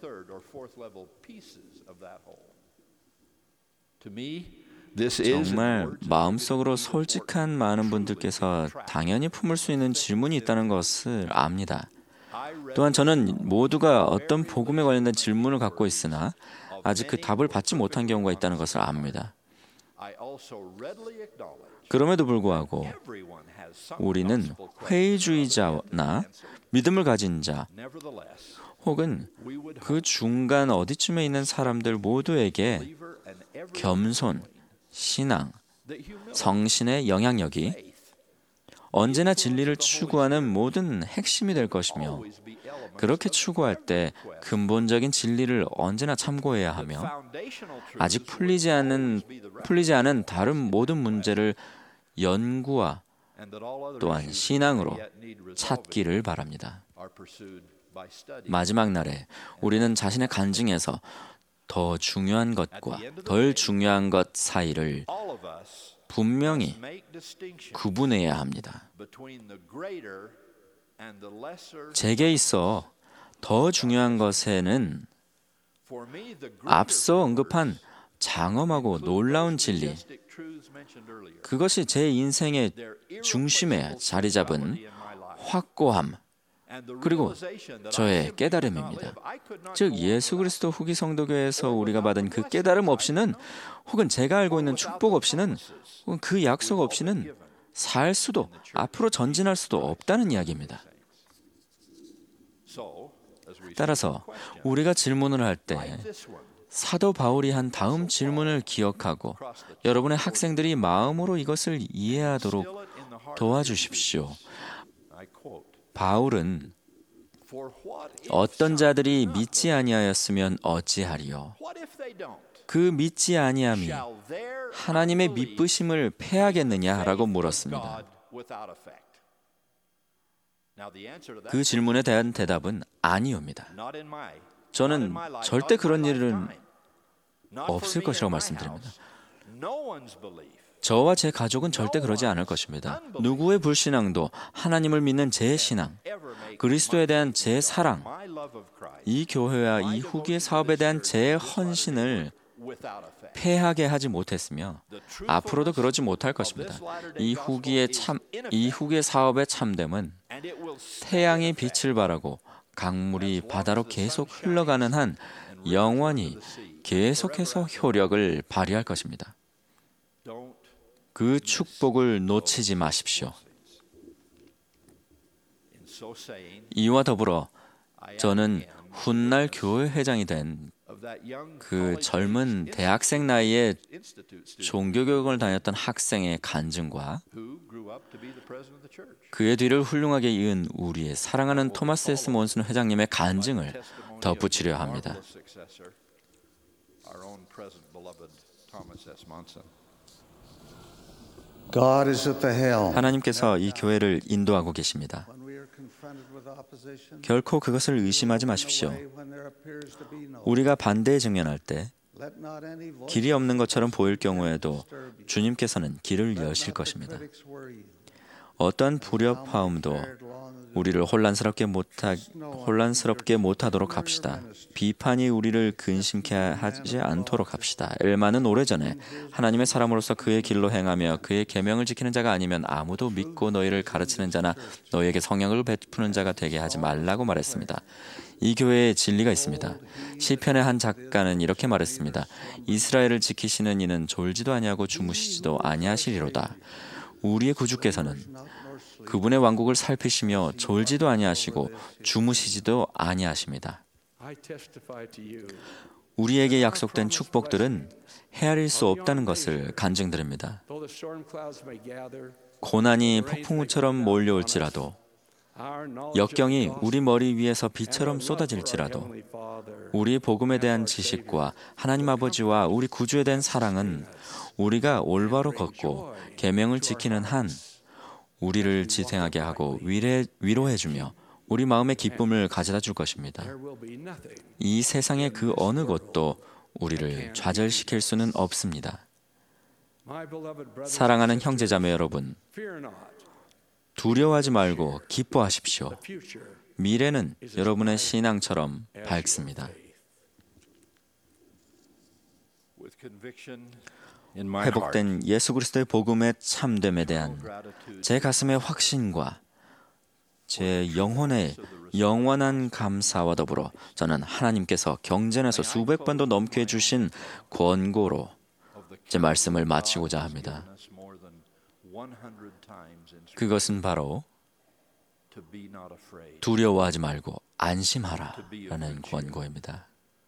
정말 마음속으로 솔직한 많은 분들께서 당연히 품을 수 있는 질문이 있다는 것을 압니다. 또한 저는 모두가 어떤 복음에 관련된 질문을 갖고 있으나 아직 그 답을 받지 못한 경우가 있다는 것을 압니다. 그럼에도 불구하고 우리는 회의주의자나 믿음을 가진 자 혹은 그 중간 어디쯤에 있는 사람들 모두에게 겸손, 신앙, 성신의 영향력이 언제나 진리를 추구하는 모든 핵심이 될 것이며 그렇게 추구할 때 근본적인 진리를 언제나 참고해야 하며 아직 풀리지 않은 다른 모든 문제를 연구와 또한 신앙으로 찾기를 바랍니다. 마지막 날에 우리는 자신의 간증에서 더 중요한 것과 덜 중요한 것 사이를 분명히 구분해야 합니다. 제게 있어 더 중요한 것에는 앞서 언급한 장엄하고 놀라운 진리, 그것이 제 인생의 중심에 자리 잡은 확고함, 그리고 저의 깨달음입니다. 즉 예수 그리스도 후기 성도교회에서 우리가 받은 그 깨달음 없이는 혹은 제가 알고 있는 축복 없이는 혹은 그 약속 없이는 살 수도 앞으로 전진할 수도 없다는 이야기입니다. 따라서 우리가 질문을 할 때 사도 바울이 한 다음 질문을 기억하고 여러분의 학생들이 마음으로 이것을 이해하도록 도와주십시오. 바울은 어떤 자들이 믿지 아니하였으면 어찌하리요? 그 믿지 아니함이 하나님의 미쁘심을 패하겠느냐라고 물었습니다. 그 질문에 대한 대답은 아니옵니다. 저는 절대 그런 일은 없을 것이라고 말씀드립니다. 저와 제 가족은 절대 그러지 않을 것입니다. 누구의 불신앙도 하나님을 믿는 제 신앙, 그리스도에 대한 제 사랑, 이 교회와 이 후기의 사업에 대한 제 헌신을 패하게 하지 못했으며 앞으로도 그러지 못할 것입니다. 이 후기의 사업의 참됨은 태양이 빛을 발하고 강물이 바다로 계속 흘러가는 한 영원히 계속해서 효력을 발휘할 것입니다. 그 축복을 놓치지 마십시오. 이와 더불어 저는 훗날 교회 회장이 된 그 젊은 대학생 나이에 종교교육을 다녔던 학생의 간증과 그의 뒤를 훌륭하게 이은 우리의 사랑하는 토마스 S. 몬슨 회장님의 간증을 덧붙이려 합니다. 하나님께서 이 교회를 인도하고 계십니다. 결코 그것을 의심하지 마십시오. 우리가 반대에 직면할 때 길이 없는 것처럼 보일 경우에도 주님께서는 길을 여실 것입니다. 어떠한 불협화음도 우리를 혼란스럽게 못하도록 합시다. 비판이 우리를 근심케 하지 않도록 합시다. 엘마는 오래전에 하나님의 사람으로서 그의 길로 행하며 그의 계명을 지키는 자가 아니면 아무도 믿고 너희를 가르치는 자나 너희에게 성령을 베푸는 자가 되게 하지 말라고 말했습니다. 이 교회에 진리가 있습니다. 시편의 한 작가는 이렇게 말했습니다. 이스라엘을 지키시는 이는 졸지도 아니하고 주무시지도 아니하시리로다. 우리의 구주께서는 그분의 왕국을 살피시며 졸지도 아니하시고 주무시지도 아니하십니다. 우리에게 약속된 축복들은 헤아릴 수 없다는 것을 간증드립니다. 고난이 폭풍우처럼 몰려올지라도, 역경이 우리 머리 위에서 비처럼 쏟아질지라도, 우리 복음에 대한 지식과 하나님 아버지와 우리 구주에 대한 사랑은 우리가 올바로 걷고 계명을 지키는 한 우리를 지탱하게 하고 위로해주며 우리 마음의 기쁨을 가져다 줄 것입니다. 이 세상의 그 어느 것도 우리를 좌절시킬 수는 없습니다. 사랑하는 형제자매 여러분, 두려워하지 말고 기뻐하십시오. 미래는 여러분의 신앙처럼 밝습니다. 회복된 예수 그리스도의 복음의 참됨에 대한 제 가슴의 확신과 제 영혼의 영원한 감사와 더불어 저는 하나님께서 경전에서 수백 번도 넘게 해주신 권고로 제 말씀을 마치고자 합니다. 그것은 바로 두려워하지 말고 안심하라라는 권고입니다.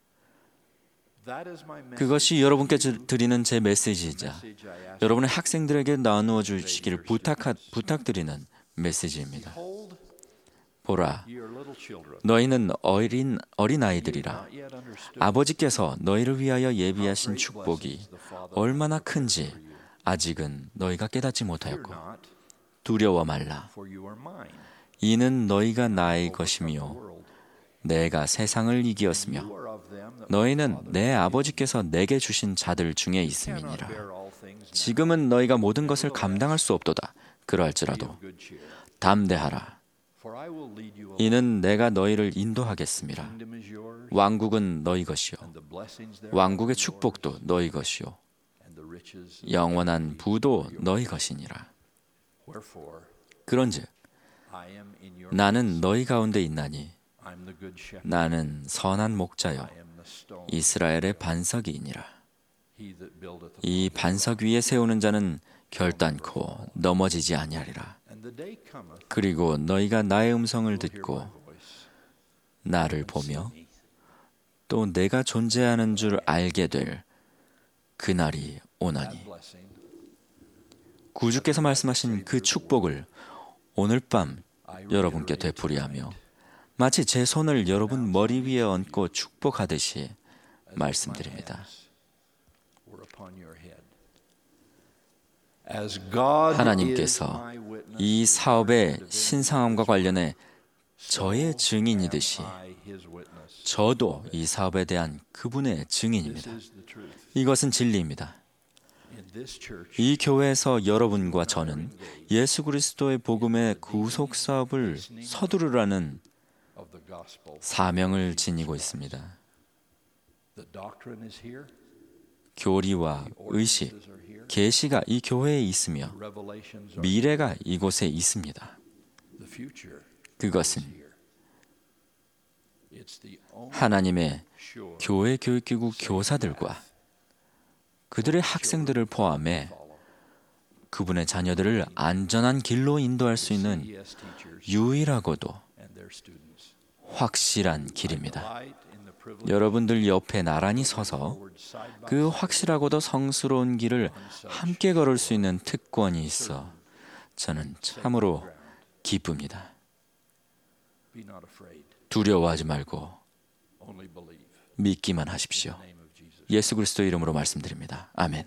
그것이 여러분께 드리는 제 메시지이자 여러분의 학생들에게 나누어 주시기를 부탁드리는 메시지입니다. 보라, 너희는 어린아이들이라. 아버지께서 너희를 위하여 예비하신 축복이 얼마나 큰지 아직은 너희가 깨닫지 못하였고 두려워 말라. 이는 너희가 나의 것이며 내가 세상을 이기었으며 너희는 내 아버지께서 내게 주신 자들 중에 있음이니라. 지금은 너희가 모든 것을 감당할 수 없도다. 그러할지라도 담대하라. 이는 내가 너희를 인도하겠음이라. 왕국은 너희 것이요 왕국의 축복도 너희 것이요 영원한 부도 너희 것이니라. 그런즉 나는 너희 가운데 있나니 나는 선한 목자요 이스라엘의 반석이니라. 이 반석 위에 세우는 자는 결단코 넘어지지 아니하리라. 그리고 너희가 나의 음성을 듣고 나를 보며 또 내가 존재하는 줄 알게 될 그날이 오나니. 구주께서 말씀하신 그 축복을 오늘 밤 여러분께 되풀이하며 마치 제 손을 여러분 머리 위에 얹고 축복하듯이 말씀드립니다. 하나님께서 이 사업의 신성함과 관련해 저의 증인이듯이 저도 이 사업에 대한 그분의 증인입니다. 이것은 진리입니다. 이 교회에서 여러분과 저는 예수 그리스도의 복음의 구속 사업을 서두르라는 사명을 지니고 있습니다. 교리와 의식, 계시가 이 교회에 있으며 미래가 이곳에 있습니다. 그것은 하나님의 교회 교육기구 교사들과 그들의 학생들을 포함해 그분의 자녀들을 안전한 길로 인도할 수 있는 유일하고도 확실한 길입니다. 여러분들 옆에 나란히 서서 그 확실하고도 성스러운 길을 함께 걸을 수 있는 특권이 있어 저는 참으로 기쁩니다. 두려워하지 말고 믿기만 하십시오. 예수 그리스도의 이름으로 말씀드립니다. 아멘.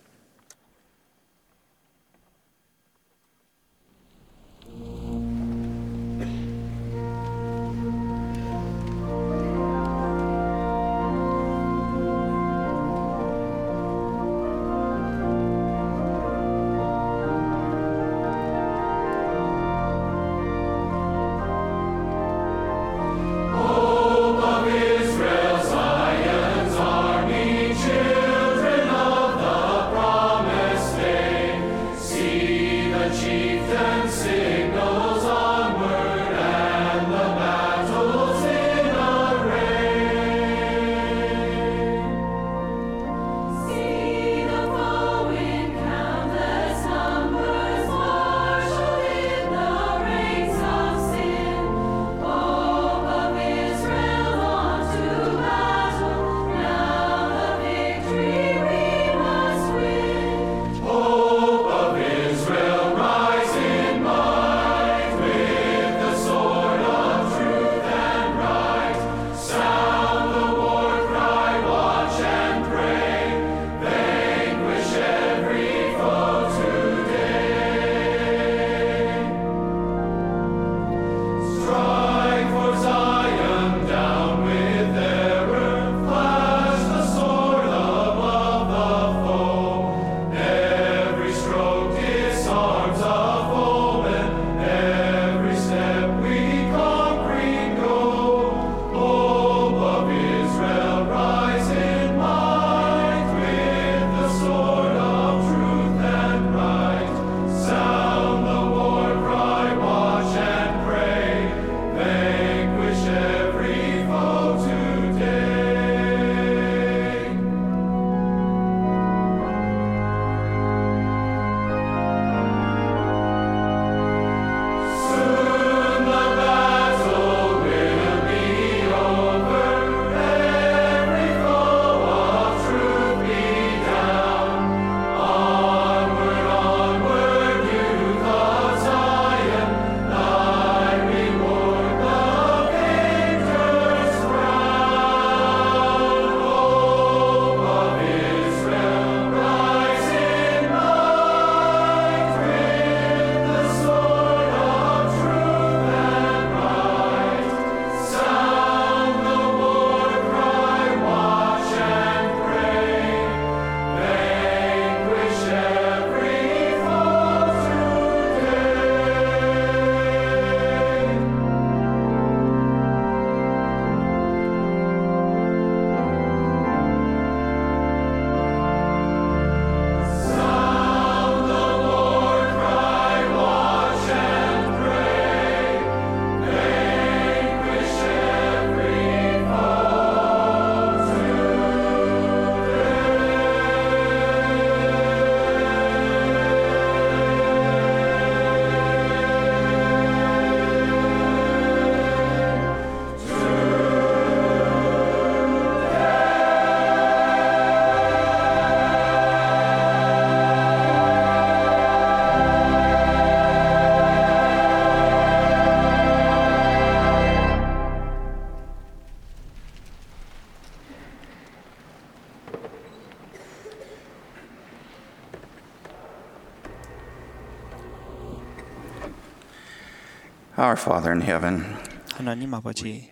Our Father in heaven, 하나님 아버지,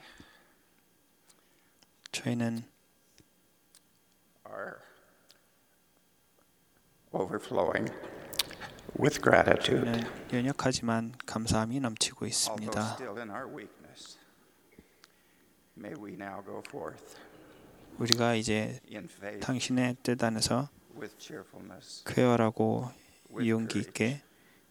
저희는 overflowing with gratitude. 저희는 연약하지만 감사함이 넘치고 Although 있습니다. still in our weakness, may we now go forth 우리가 이제 in faith, 당신의 뜻 안에서 with cheerfulness, 쾌활하고 with 용기 courage, 있게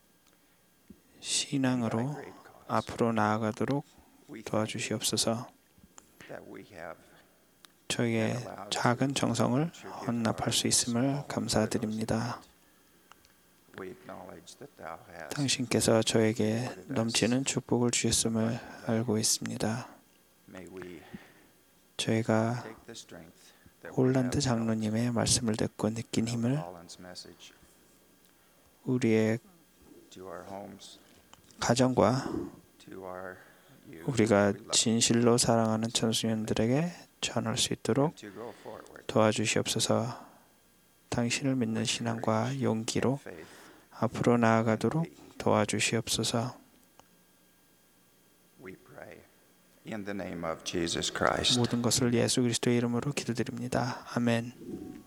신앙으로 by great cause. 앞으로 나아가도록 We thank you 도와주시옵소서. that we have 저희의 작은 정성을 헌납할 수 있음을 감사드립니다. we acknowledge that thou hast 당신께서 저에게 넘치는 축복을 주셨음을 알고 있습니다. may we 저희가 take the strength that we 홀란드 have 장로님의 말씀을 듣고 느낀 felt 힘을 Holland's message 우리의 to our homes, 가정과 to our youth, 우리가 we love, 진실로 사랑하는 청소년들에게 전할 수 있도록 to go forward 도와주시옵소서. 당신을 믿는 신앙과 용기로 faith. 앞으로 나아가도록 도와주시옵소서. We pray in the name of Jesus Christ. 모든 것을 예수 그리스도의 이름으로 기도드립니다. 아멘.